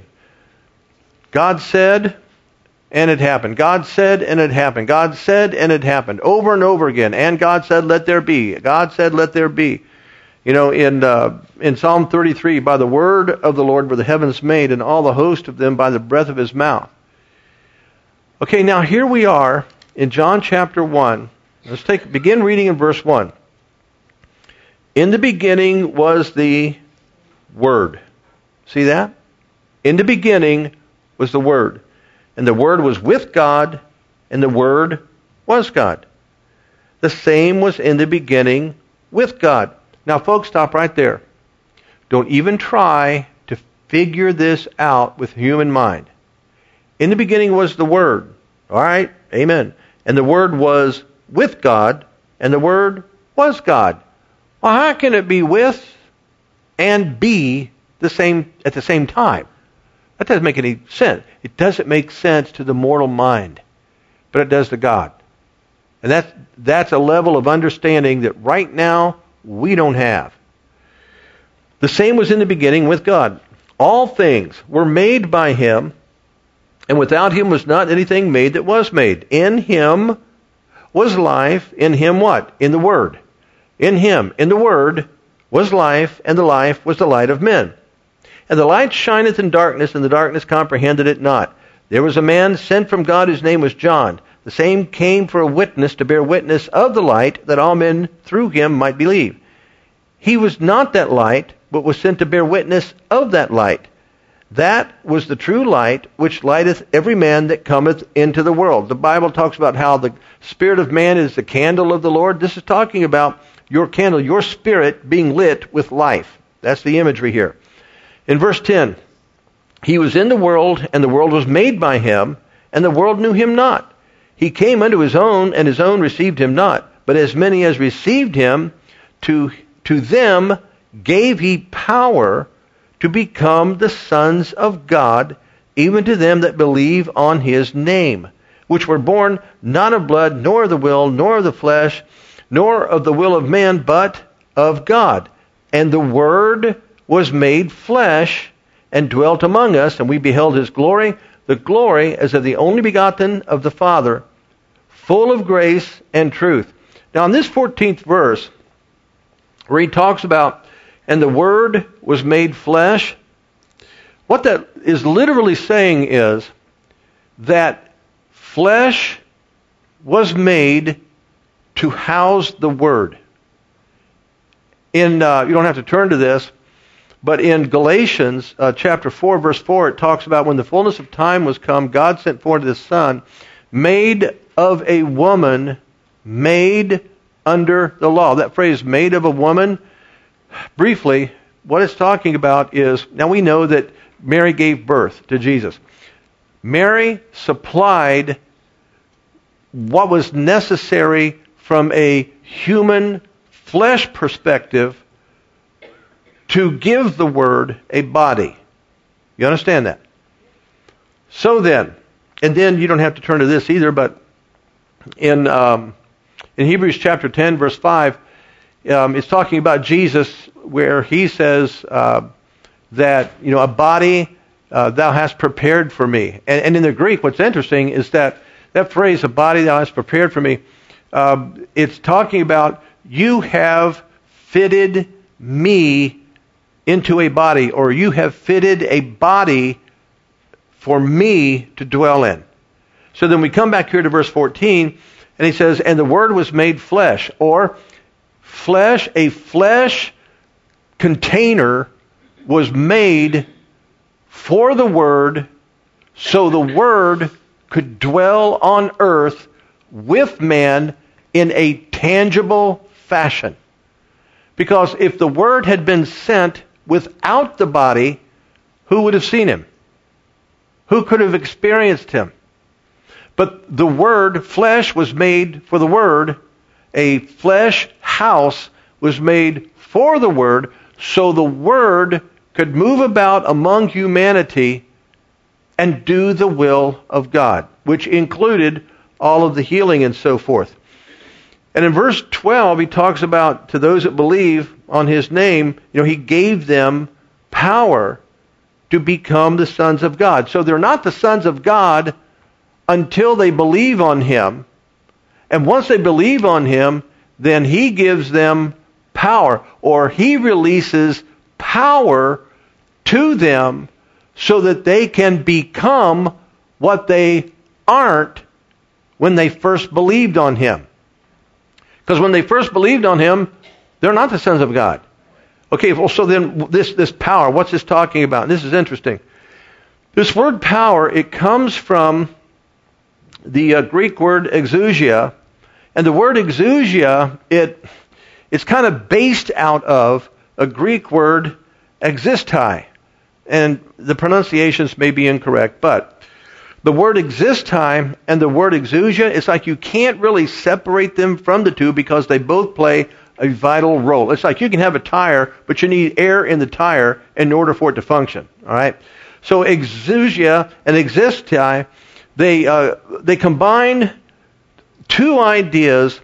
Speaker 1: God said, and it happened. God said, and it happened. God said, and it happened. Over and over again. And God said, let there be. God said, let there be. You know, in Psalm 33, by the word of the Lord were the heavens made, and all the host of them by the breath of his mouth. Okay, now here we are in John chapter 1. Let's begin reading in verse 1. In the beginning was the Word. See that? In the beginning was the Word. And the Word was with God, and the Word was God. The same was in the beginning with God. Now, folks, stop right there. Don't even try to figure this out with human mind. In the beginning was the Word. All right? Amen. And the Word was with God, and the Word was God. Well, how can it be with and be the same at the same time? That doesn't make any sense. It doesn't make sense to the mortal mind, but it does to God. And that's a level of understanding that right now we don't have. The same was in the beginning with God. All things were made by Him, and without Him was not anything made that was made. In Him was life. In Him what? In the Word. In Him, in the Word, was life, and the life was the light of men. And the light shineth in darkness, and the darkness comprehended it not. There was a man sent from God whose name was John. The same came for a witness, to bear witness of the light, that all men through him might believe. He was not that light, but was sent to bear witness of that light. That was the true light, which lighteth every man that cometh into the world. The Bible talks about how the spirit of man is the candle of the Lord. This is talking about your candle, your spirit being lit with life. That's the imagery here. In verse 10, He was in the world, and the world was made by Him, and the world knew Him not. He came unto His own, and His own received Him not. But as many as received Him, to them gave He power to become the sons of God, even to them that believe on His name, which were born not of blood, nor of the will, nor of the flesh, nor of the will of man, but of God. And the Word was made flesh, and dwelt among us, and we beheld His glory, the glory as of the only begotten of the Father, full of grace and truth. Now in this 14th verse, where he talks about, and the Word was made flesh, what that is literally saying is that flesh was made to house the Word. You don't have to turn to this, but in Galatians chapter 4, verse 4, it talks about when the fullness of time was come, God sent forth His Son, made of a woman, made under the law. That phrase, made of a woman, briefly, what it's talking about is, now we know that Mary gave birth to Jesus. Mary supplied what was necessary from a human flesh perspective to give the Word a body. You understand that? So then, and then you don't have to turn to this either, but in Hebrews chapter 10, verse 5, it's talking about Jesus, where He says that, a body thou hast prepared for me. And in the Greek, what's interesting is that phrase, a body thou hast prepared for me, it's talking about you have fitted me into a body, or you have fitted a body for me to dwell in. So then we come back here to verse 14, and he says, and the Word was made flesh, or flesh, a flesh container was made for the Word, so the Word could dwell on earth with man in a tangible fashion. Because if the Word had been sent without the body, who would have seen him? Who could have experienced him? But the Word, flesh, was made for the Word. A flesh house was made for the Word, so the Word could move about among humanity and do the will of God, which included all of the healing and so forth. And in verse 12, he talks about, to those that believe on his name, he gave them power to become the sons of God. So they're not the sons of God until they believe on him. And once they believe on him, then he gives them power, or he releases power to them so that they can become what they aren't when they first believed on him. Because when they first believed on him, they're not the sons of God. Okay, well, so then this power, what's this talking about? And this is interesting. This word power, it comes from the Greek word exousia. And the word exousia, it's kind of based out of a Greek word existai. And the pronunciations may be incorrect, but the word existai and the word exousia, it's like you can't really separate them from the two because they both play a vital role. It's like you can have a tire, but you need air in the tire in order for it to function. All right. So exousia and existai, they combine two ideas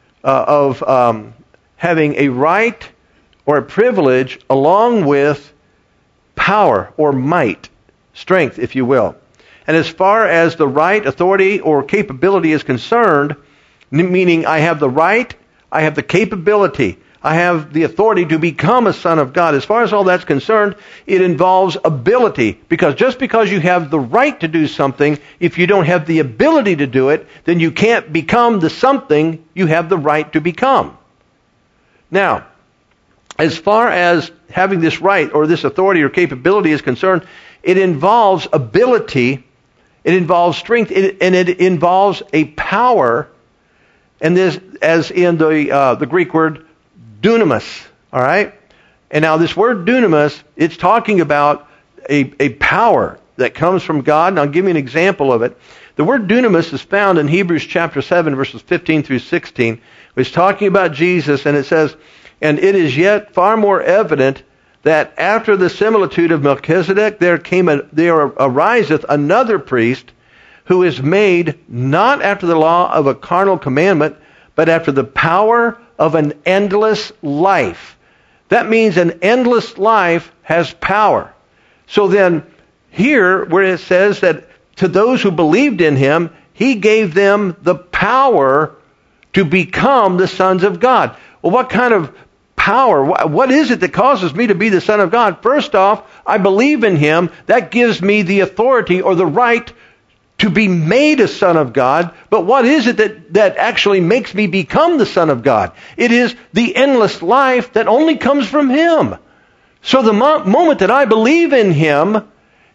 Speaker 1: of having a right or a privilege along with power or might, strength, if you will. And as far as the right, authority, or capability is concerned, meaning I have the right, I have the capability, I have the authority to become a son of God. As far as all that's concerned, it involves ability. Because just because you have the right to do something, if you don't have the ability to do it, then you can't become the something you have the right to become. Now, as far as having this right or this authority or capability is concerned, it involves ability, it involves strength, and it involves a power, and this, as in the Greek word dunamis, all right? And now this word dunamis, it's talking about a power that comes from God, and I'll give you an example of it. The word dunamis is found in Hebrews chapter 7, verses 15 through 16. It's talking about Jesus, and it says, and it is yet far more evident that after the similitude of Melchizedek there ariseth another priest who is made not after the law of a carnal commandment, but after the power of an endless life. That means an endless life has power. So then here where it says that to those who believed in him, he gave them the power to become the sons of God. Well, what kind of power? What is it that causes me to be the son of God? First off, I believe in him. That gives me the authority or the right to be made a son of God. But what is it that actually makes me become the son of God? It is the endless life that only comes from him. So the moment that I believe in him,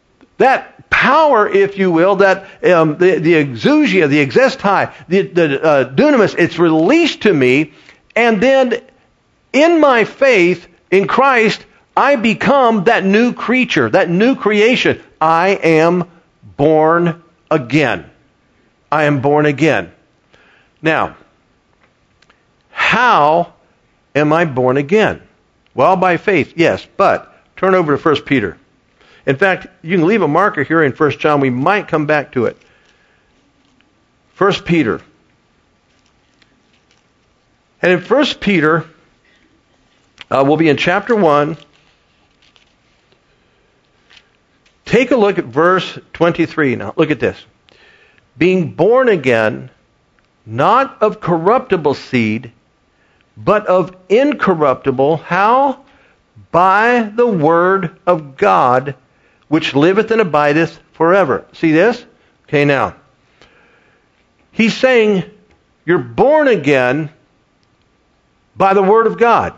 Speaker 1: that power, if you will, that the exousia, the existai, the dunamis, it's released to me, and then in my faith in Christ, I become that new creature, that new creation. I am born again. I am born again. Now, how am I born again? Well, by faith, yes, but turn over to 1 Peter. In fact, you can leave a marker here in 1 John. We might come back to it. 1 Peter. And in 1 Peter, we'll be in chapter 1. Take a look at verse 23. Now, look at this. Being born again, not of corruptible seed, but of incorruptible. How? By the word of God, which liveth and abideth forever. See this? Okay, now. He's saying you're born again by the Word of God.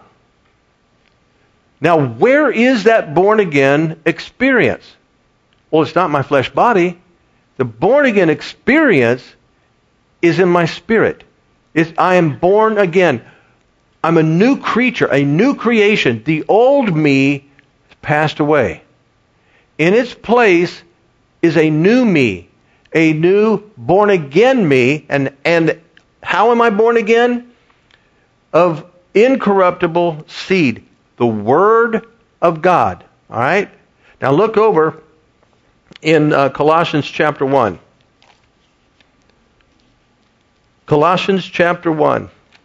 Speaker 1: Now, where is that born again experience? Well, it's not my flesh body. The born again experience is in my spirit. I am born again. I'm a new creature, a new creation. The old me passed away. In its place is a new me, a new born again me. And how am I born again? Of incorruptible seed, the Word of God. All right? Now look over in Colossians chapter 1. Colossians chapter 1.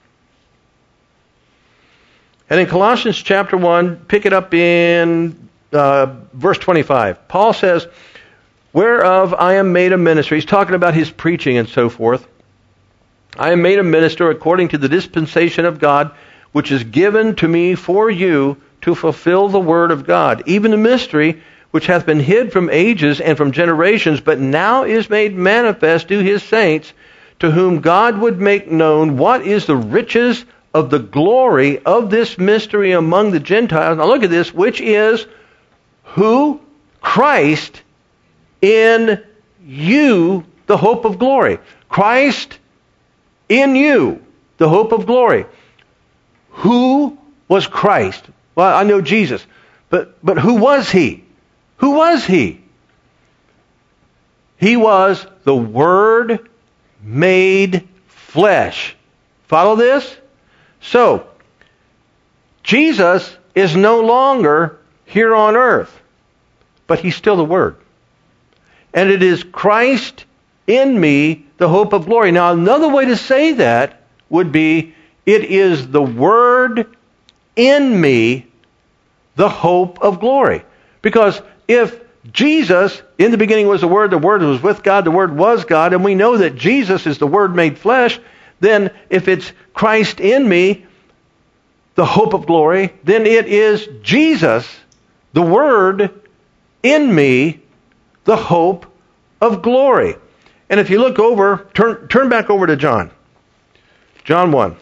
Speaker 1: And in Colossians chapter 1, pick it up in verse 25. Paul says, whereof I am made a minister. He's talking about his preaching and so forth. I am made a minister according to the dispensation of God, which is given to me for you to fulfill the word of God, even the mystery which hath been hid from ages and from generations, but now is made manifest to his saints, to whom God would make known what is the riches of the glory of this mystery among the Gentiles. Now look at this, which is who? Christ in you, the hope of glory. Christ in you, the hope of glory. Who was Christ? Well, I know Jesus, but who was he? Who was he? He was the Word made flesh. Follow this? So, Jesus is no longer here on earth, but he's still the Word. And it is Christ in me, the hope of glory. Now, another way to say that would be, it is the Word in me, the hope of glory. Because if Jesus, in the beginning was the Word was with God, the Word was God, and we know that Jesus is the Word made flesh, then if it's Christ in me, the hope of glory, then it is Jesus, the Word in me, the hope of glory. And if you look over, turn back over to John. John 1.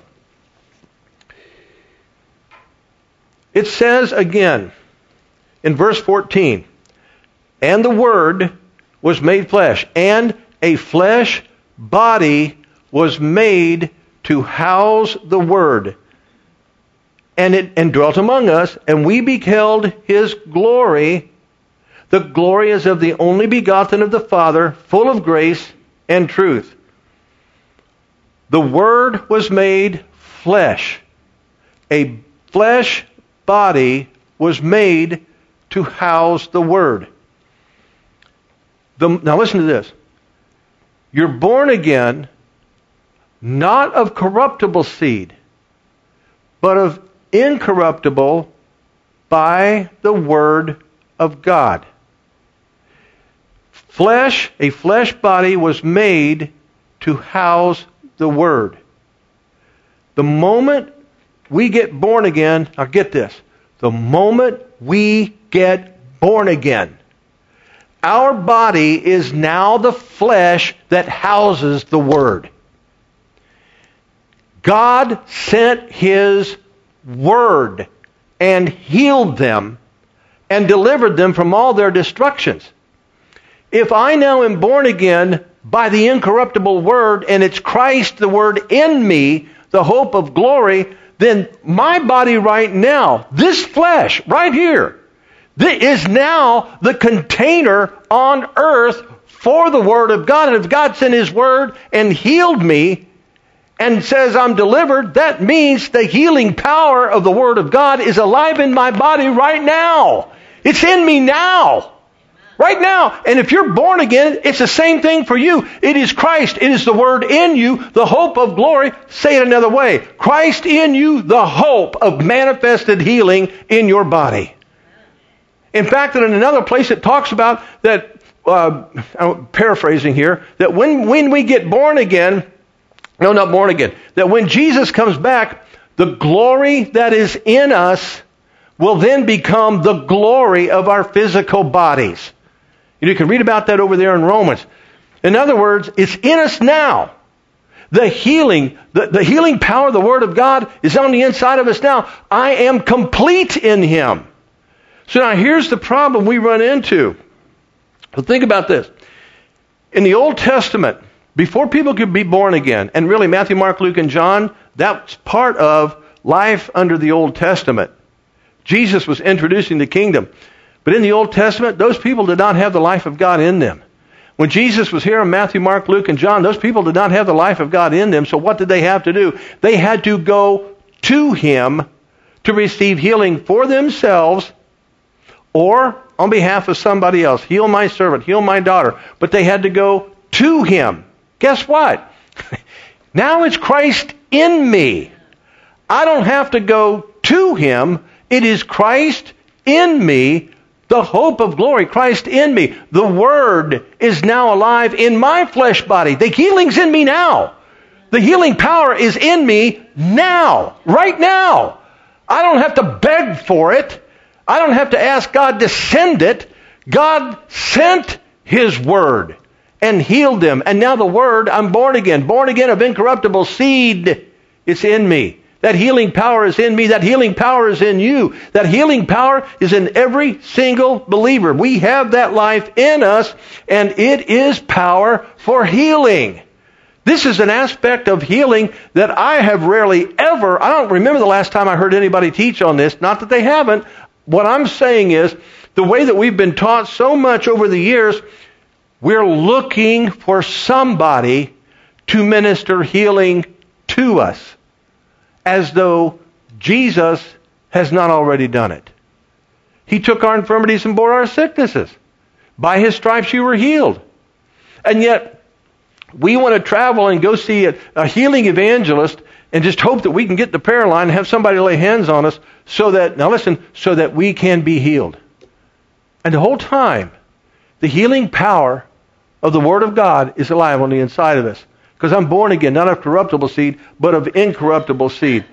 Speaker 1: It says again in verse 14, and the Word was made flesh, and a flesh body was made to house the Word, and dwelt among us, and we beheld his glory. The glory is of the only begotten of the Father, full of grace and truth. The Word was made flesh. A flesh body was made to house the Word. Now listen to this. You're born again, not of corruptible seed, but of incorruptible by the Word of God. A flesh body was made to house the Word. The moment we get born again, now get this, the moment we get born again, our body is now the flesh that houses the Word. God sent His Word and healed them and delivered them from all their destructions. If I now am born again by the incorruptible Word, and it's Christ, the Word in me, the hope of glory, then my body right now, this flesh right here, is now the container on earth for the Word of God. And if God sent His Word and healed me and says I'm delivered, that means the healing power of the Word of God is alive in my body right now. It's in me now. Right now. And if you're born again, it's the same thing for you. It is Christ. It is the Word in you, the hope of glory. Say it another way. Christ in you, the hope of manifested healing in your body. In fact, in another place it talks about that, I'm paraphrasing here, that when we get born again, no, not born again, that when Jesus comes back, the glory that is in us will then become the glory of our physical bodies. You can read about that over there in Romans. In other words, it's in us now. The healing power of the Word of God is on the inside of us now. I am complete in Him. So now here's the problem we run into. Well, think about this. In the Old Testament, before people could be born again, and really Matthew, Mark, Luke, and John, that's part of life under the Old Testament. Jesus was introducing the kingdom. But in the Old Testament, those people did not have the life of God in them. When Jesus was here in Matthew, Mark, Luke, and John, those people did not have the life of God in them. So what did they have to do? They had to go to Him to receive healing for themselves or on behalf of somebody else. Heal my servant, heal my daughter. But they had to go to Him. Guess what? Now it's Christ in me. I don't have to go to Him. It is Christ in me, the hope of glory, Christ in me. The Word is now alive in my flesh body. The healing's in me now. The healing power is in me now, right now. I don't have to beg for it. I don't have to ask God to send it. God sent His Word and healed them. And now the Word, I'm born again of incorruptible seed. It's in me. That healing power is in me. That healing power is in you. That healing power is in every single believer. We have that life in us, and it is power for healing. This is an aspect of healing that I have rarely ever, I don't remember the last time I heard anybody teach on this. Not that they haven't. What I'm saying is, the way that we've been taught so much over the years, we're looking for somebody to minister healing to us, as though Jesus has not already done it. He took our infirmities and bore our sicknesses. By His stripes you were healed. And yet, we want to travel and go see a healing evangelist and just hope that we can get the prayer line and have somebody lay hands on us so that we can be healed. And the whole time, the healing power of the Word of God is alive on the inside of us. Because I'm born again, not of corruptible seed, but of incorruptible seed.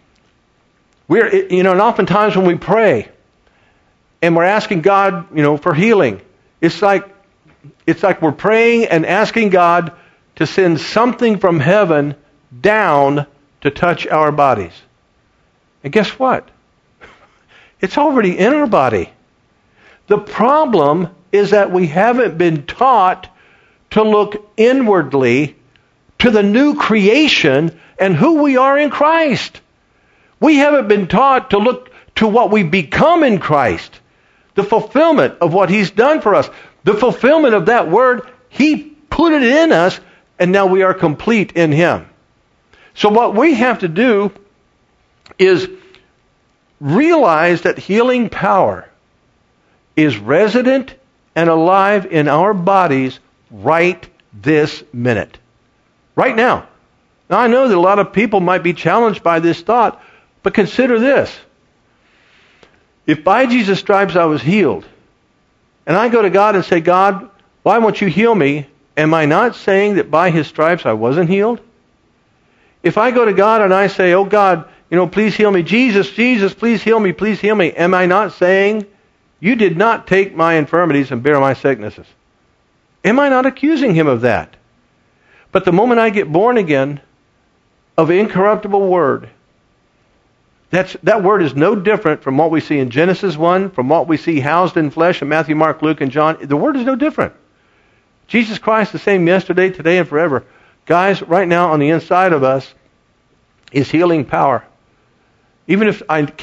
Speaker 1: And oftentimes when we pray and we're asking God, for healing, it's like we're praying and asking God to send something from heaven down to touch our bodies. And guess what? It's already in our body. The problem is that we haven't been taught to look inwardly to the new creation and who we are in Christ. We haven't been taught to look to what we become in Christ. The fulfillment of what He's done for us. The fulfillment of that Word, He put it in us, and now we are complete in Him. So what we have to do is realize that healing power is resident and alive in our bodies right this minute. Right now. Now, I know that a lot of people might be challenged by this thought, but consider this. If by Jesus' stripes I was healed, and I go to God and say, God, why won't you heal me? Am I not saying that by His stripes I wasn't healed? If I go to God and I say, oh God, please heal me. Jesus, please heal me, please heal me. Am I not saying, you did not take my infirmities and bear my sicknesses? Am I not accusing Him of that? But the moment I get born again of incorruptible Word, that Word is no different from what we see in Genesis 1, from what we see housed in flesh in Matthew, Mark, Luke, and John. The Word is no different. Jesus Christ the same yesterday, today, and forever. Guys, right now on the inside of us is healing power. Even if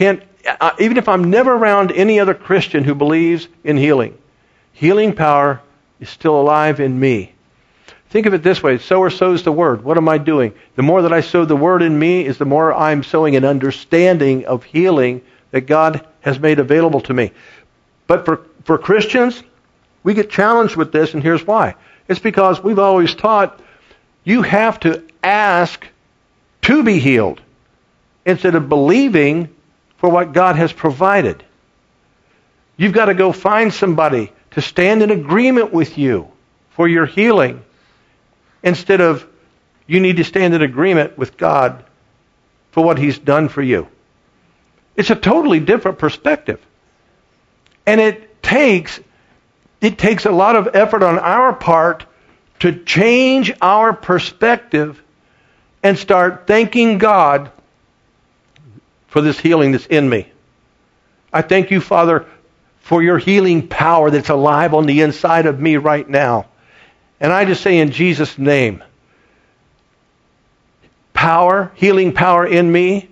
Speaker 1: I'm never around any other Christian who believes in healing power is still alive in me. Think of it this way. Sower sows the Word. What am I doing? The more that I sow the Word in me is the more I'm sowing an understanding of healing that God has made available to me. But for Christians, we get challenged with this, and here's why. It's because we've always taught you have to ask to be healed instead of believing for what God has provided. You've got to go find somebody to stand in agreement with you for your healing, instead of you need to stand in agreement with God for what He's done for you. It's a totally different perspective. And it takes it takes a lot of effort on our part to change our perspective and start thanking God for this healing that's in me. I thank you, Father, for your healing power that's alive on the inside of me right now. And I just say in Jesus' name, power, healing power in me,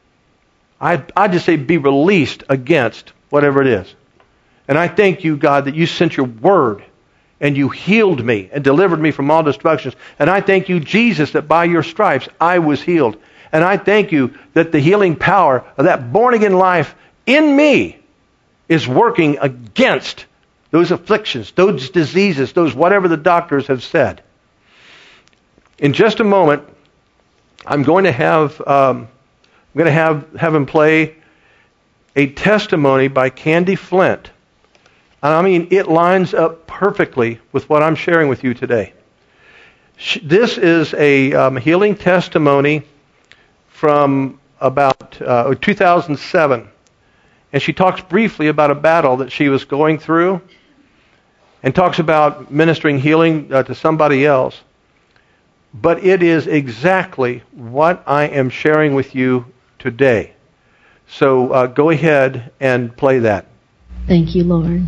Speaker 1: I just say be released against whatever it is. And I thank you, God, that you sent your word and you healed me and delivered me from all destructions. And I thank you, Jesus, that by your stripes I was healed. And I thank you that the healing power of that born-again life in me is working against those afflictions, those diseases, those whatever the doctors have said. In just a moment, I'm going to have him play a testimony by Candy Flint. And I mean, it lines up perfectly with what I'm sharing with you today. This is a healing testimony from about 2007. And she talks briefly about a battle that she was going through and talks about ministering healing to somebody else. But it is exactly what I am sharing with you today. So go ahead and play that.
Speaker 2: Thank you, Lord.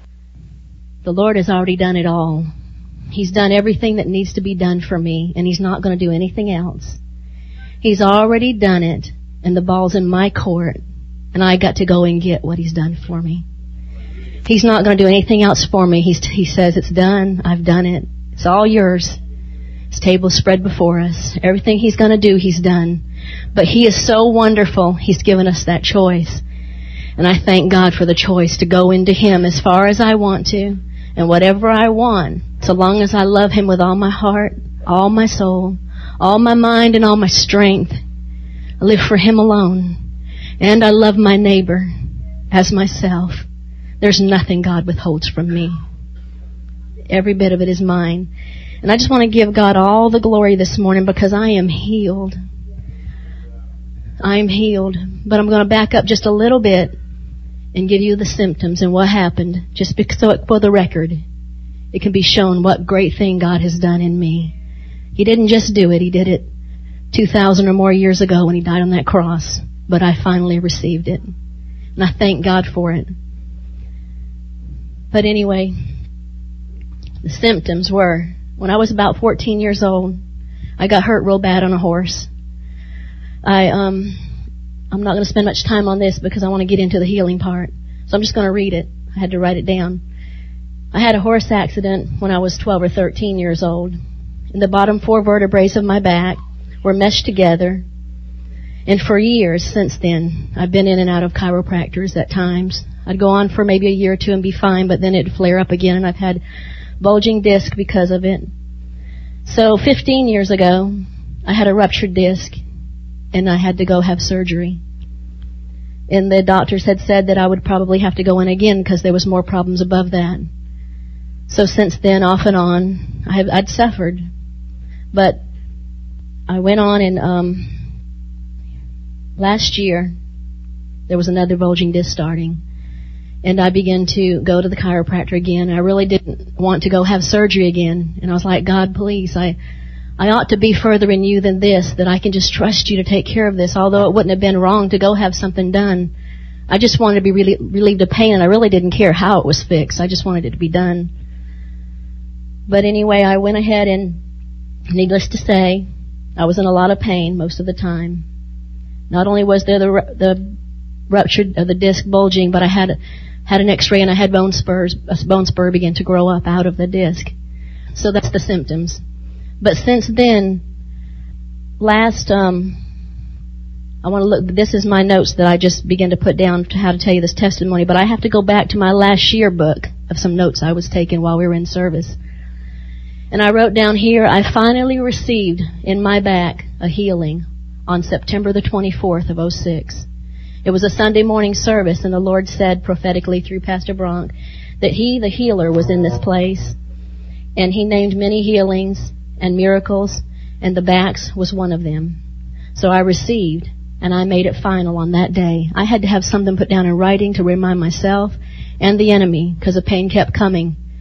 Speaker 2: The Lord has already done it all. He's done everything that needs to be done for me, and He's not going to do anything else. He's already done it, and the ball's in my court, and I got to go and get what He's done for me. He's not going to do anything else for me. He says, it's done. I've done it. It's all yours. His table is spread before us. Everything He's going to do, He's done. But He is so wonderful, He's given us that choice. And I thank God for the choice to go into Him as far as I want to, and whatever I want, so long as I love Him with all my heart, all my soul, all my mind, and all my strength. I live for Him alone. And I love my neighbor as myself. There's nothing God withholds from me. Every bit of it is mine. And I just want to give God all the glory this morning because I am healed. I am healed. But I'm going to back up just a little bit and give you the symptoms and what happened, just so for the record, it can be shown what great thing God has done in me. He didn't just do it. He did it 2,000 or more years ago when He died on that cross. But I finally received it. And I thank God for it. But anyway, the symptoms were, when I was about 14 years old, I got hurt real bad on a horse. I'm not going to spend much time on this because I want to get into the healing part. So I'm just going to read it. I had to write it down. I had a horse accident when I was 12 or 13 years old. And the bottom 4 vertebrae of my back were meshed together. And for years since then, I've been in and out of chiropractors at times. I'd go on for maybe a year or two and be fine, but then it'd flare up again, and I've had bulging disc because of it. So 15 years ago, I had a ruptured disc, and I had to go have surgery. And the doctors had said that I would probably have to go in again because there was more problems above that. So since then, off and on, I'd suffered. But I went on and last year, there was another bulging disc starting. And I began to go to the chiropractor again. I really didn't want to go have surgery again. And I was like, God, please, I ought to be further in you than this, that I can just trust you to take care of this, although it wouldn't have been wrong to go have something done. I just wanted to be relieved of pain, and I really didn't care how it was fixed. I just wanted it to be done. But anyway, I went ahead and, needless to say, I was in a lot of pain most of the time. Not only was there the rupture of the disc bulging, but I had an x-ray and I had bone spurs. A bone spur began to grow up out of the disc. So that's the symptoms. But since then, I want to look, this is my notes that I just began to put down to how to tell you this testimony, but I have to go back to my last year book of some notes I was taking while we were in service. And I wrote down here, I finally received in my back a healing on September the 24th of 2006. It was a Sunday morning service, and the Lord said prophetically through Pastor Bronk that He, the healer, was in this place. And He named many healings and miracles, and the backs was one of them. So I received, and I made it final on that day. I had to have something put down in writing to remind myself and the enemy, because the pain kept coming.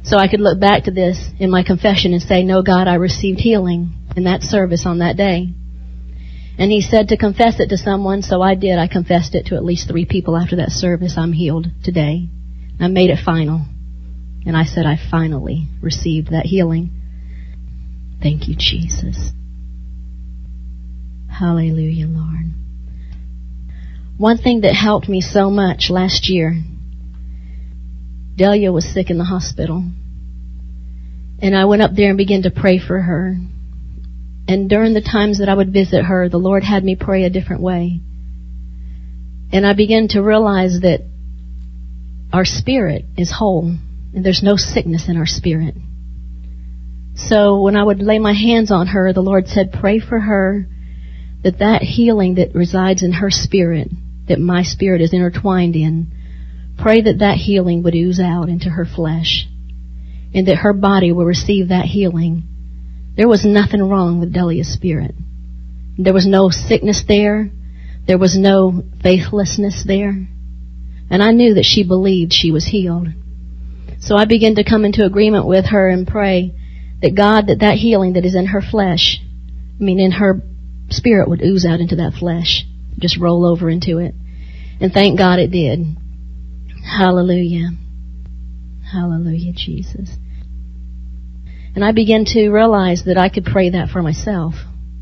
Speaker 2: So I could look back to this in my confession and say, no, God, I received healing in that service on that day. And He said to confess it to someone, so I did. I confessed it to at least 3 people after that service. I'm healed today. I made it final. And I said, I finally received that healing. Thank you, Jesus. Hallelujah, Lord. One thing that helped me so much last year, Delia was sick in the hospital. And I went up there and began to pray for her. And during the times that I would visit her, the Lord had me pray a different way. And I began to realize that our spirit is whole, and there's no sickness in our spirit. So when I would lay my hands on her, the Lord said, pray for her, that healing that resides in her spirit, that my spirit is intertwined in, pray that healing would ooze out into her flesh, and that her body will receive that healing. There was nothing wrong with Delia's spirit. There was no sickness there. There was no faithlessness there. And I knew that she believed she was healed. So I began to come into agreement with her and pray that God, that healing that is in her flesh, in her spirit, would ooze out into that flesh. Just roll over into it. And thank God it did. Hallelujah. Hallelujah, Jesus. And I began to realize that I could pray that for myself.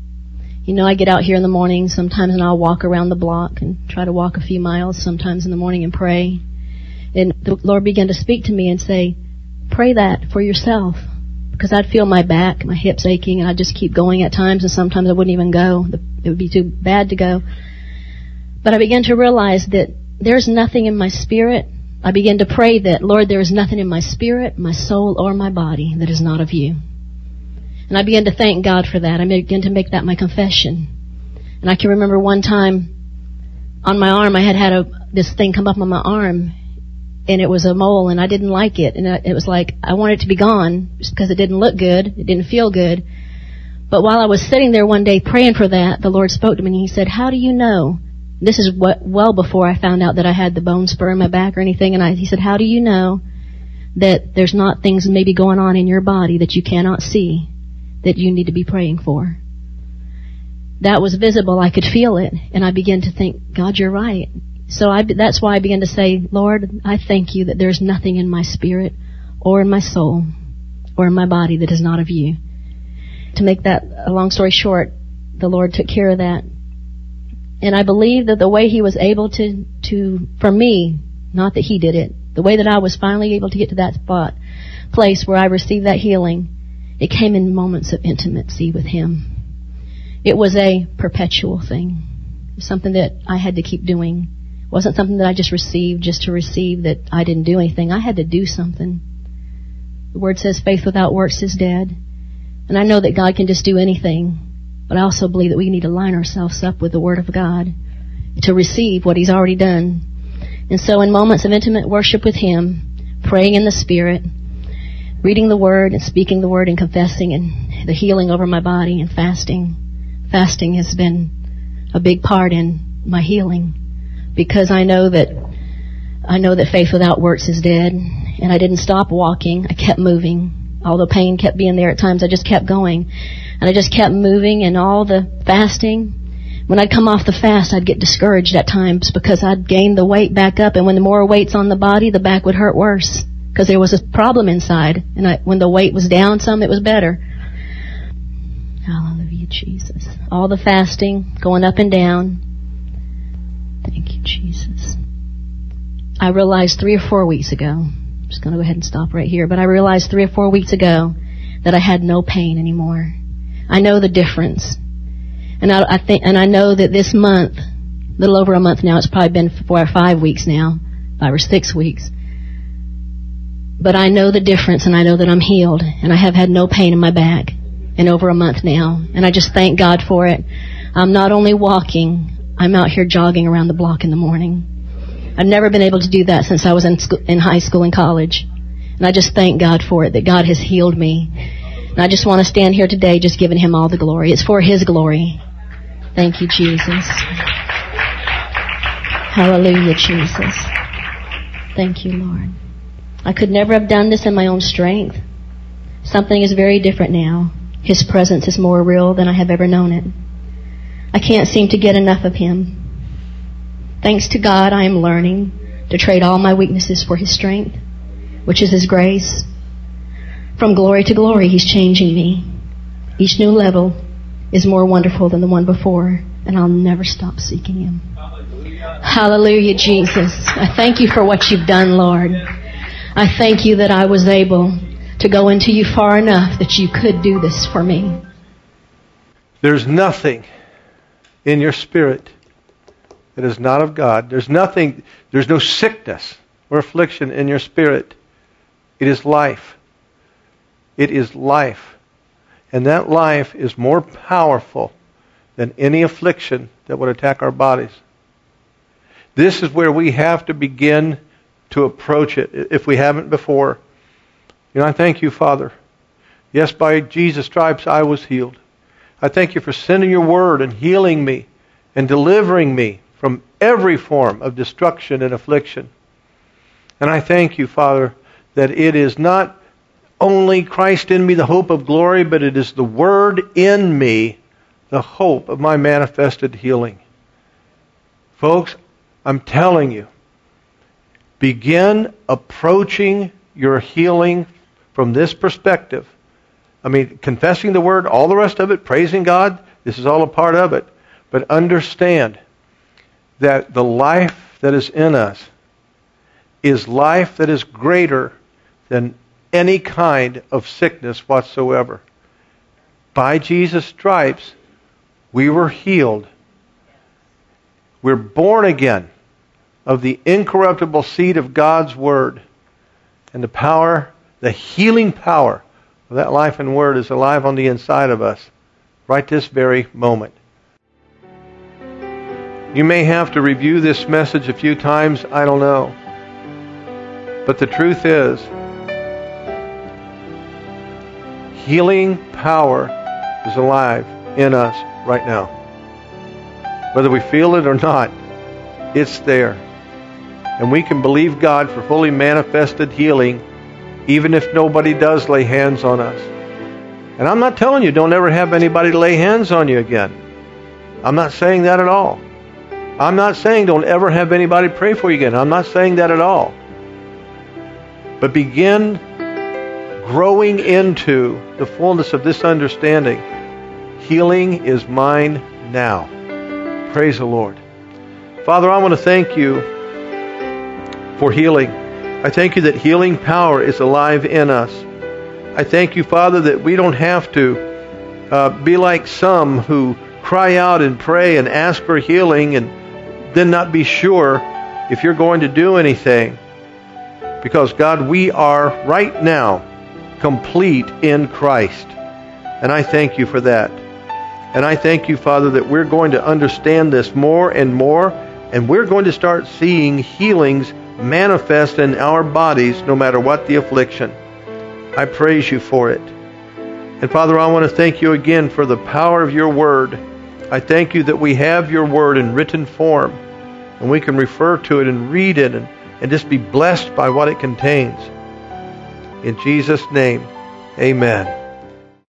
Speaker 2: I get out here in the morning sometimes and I'll walk around the block and try to walk a few miles sometimes in the morning and pray. And the Lord began to speak to me and say, pray that for yourself. Because I'd feel my back, my hips aching, and I'd just keep going at times, and sometimes I wouldn't even go. It would be too bad to go. But I began to realize that there's nothing in my spirit. I began to pray that, Lord, there is nothing in my spirit, my soul, or my body that is not of you. And I began to thank God for that. I began to make that my confession. And I can remember one time on my arm, I had this thing come up on my arm, and it was a mole, and I didn't like it. And it was like, I wanted it to be gone just because it didn't look good. It didn't feel good. But while I was sitting there one day praying for that, the Lord spoke to me, and He said, how do you know? This is well before I found out that I had the bone spur in my back or anything. And He said, how do you know that there's not things maybe going on in your body that you cannot see that you need to be praying for? That was visible. I could feel it. And I began to think, God, you're right. So that's why I began to say, Lord, I thank you that there's nothing in my spirit or in my soul or in my body that is not of you. To make that a long story short, the Lord took care of that. And I believe that the way He was able to, for me, not that He did it, the way that I was finally able to get to that place where I received that healing, it came in moments of intimacy with Him. It was a perpetual thing. It was something that I had to keep doing. It wasn't something that I just received just to receive, that I didn't do anything. I had to do something. The Word says faith without works is dead. And I know that God can just do anything. But I also believe that we need to line ourselves up with the Word of God to receive what He's already done. And so in moments of intimate worship with Him, praying in the Spirit, reading the Word and speaking the Word and confessing and the healing over my body and fasting. Fasting has been a big part in my healing, because I know that faith without works is dead. And I didn't stop walking. I kept moving. Although pain kept being there at times, I just kept going. And I just kept moving, and all the fasting. When I'd come off the fast, I'd get discouraged at times because I'd gain the weight back up. And when the more weight's on the body, the back would hurt worse because there was a problem inside. And when the weight was down some, it was better. Hallelujah, Jesus. All the fasting, going up and down. Thank you, Jesus. I realized 3 or 4 weeks ago, I'm just going to go ahead and stop right here, but I realized 3 or 4 weeks ago that I had no pain anymore. I know the difference. And I know that this month, a little over a month now, it's probably been 4 or 5 weeks now, 5 or 6 weeks. But I know the difference, and I know that I'm healed, and I have had no pain in my back in over a month now. And I just thank God for it. I'm not only walking, I'm out here jogging around the block in the morning. I've never been able to do that since I was in high school and college. And I just thank God for it, that God has healed me. And I just want to stand here today just giving Him all the glory. It's for His glory. Thank you, Jesus. Hallelujah, Jesus. Thank you, Lord. I could never have done this in my own strength. Something is very different now. His presence is more real than I have ever known it. I can't seem to get enough of Him. Thanks to God, I am learning to trade all my weaknesses for His strength, which is His grace. From glory to glory, He's changing me. Each new level is more wonderful than the one before, and I'll never stop seeking Him. Hallelujah, Jesus. I thank You for what You've done, Lord. I thank You that I was able to go into You far enough that You could do this for me.
Speaker 1: There's nothing in your spirit that is not of God. There's no sickness or affliction in your spirit. It is life. It is life. And that life is more powerful than any affliction that would attack our bodies. This is where we have to begin to approach it, if we haven't before. I thank You, Father. Yes, by Jesus' stripes I was healed. I thank You for sending Your word and healing me and delivering me from every form of destruction and affliction. And I thank You, Father, that it is not only Christ in me, the hope of glory, but it is the Word in me, the hope of my manifested healing. Folks, I'm telling you, begin approaching your healing from this perspective. Confessing the Word, all the rest of it, praising God, this is all a part of it. But understand that the life that is in us is life that is greater than any kind of sickness whatsoever. By Jesus' stripes, we were healed. We're born again of the incorruptible seed of God's Word. And the power, the healing power of that life and Word is alive on the inside of us right this very moment. You may have to review this message a few times, I don't know. But the truth is, healing power is alive in us right now. Whether we feel it or not, it's there. And we can believe God for fully manifested healing, even if nobody does lay hands on us. And I'm not telling you don't ever have anybody lay hands on you again. I'm not saying that at all. I'm not saying don't ever have anybody pray for you again. I'm not saying that at all. But begin growing into the fullness of this understanding. Healing is mine now. Praise the Lord. Father, I want to thank You for healing. I thank You that healing power is alive in us. I thank You, Father, that we don't have to be like some who cry out and pray and ask for healing and then not be sure if You're going to do anything. Because, God, we are right now complete in Christ. And I thank You for that. And I thank You, Father, that we're going to understand this more and more, and we're going to start seeing healings manifest in our bodies no matter what the affliction. I praise You for it. And Father, I want to thank You again for the power of Your Word. I thank You that we have Your Word in written form, and we can refer to it and read it and just be blessed by what it contains. In Jesus' name, amen.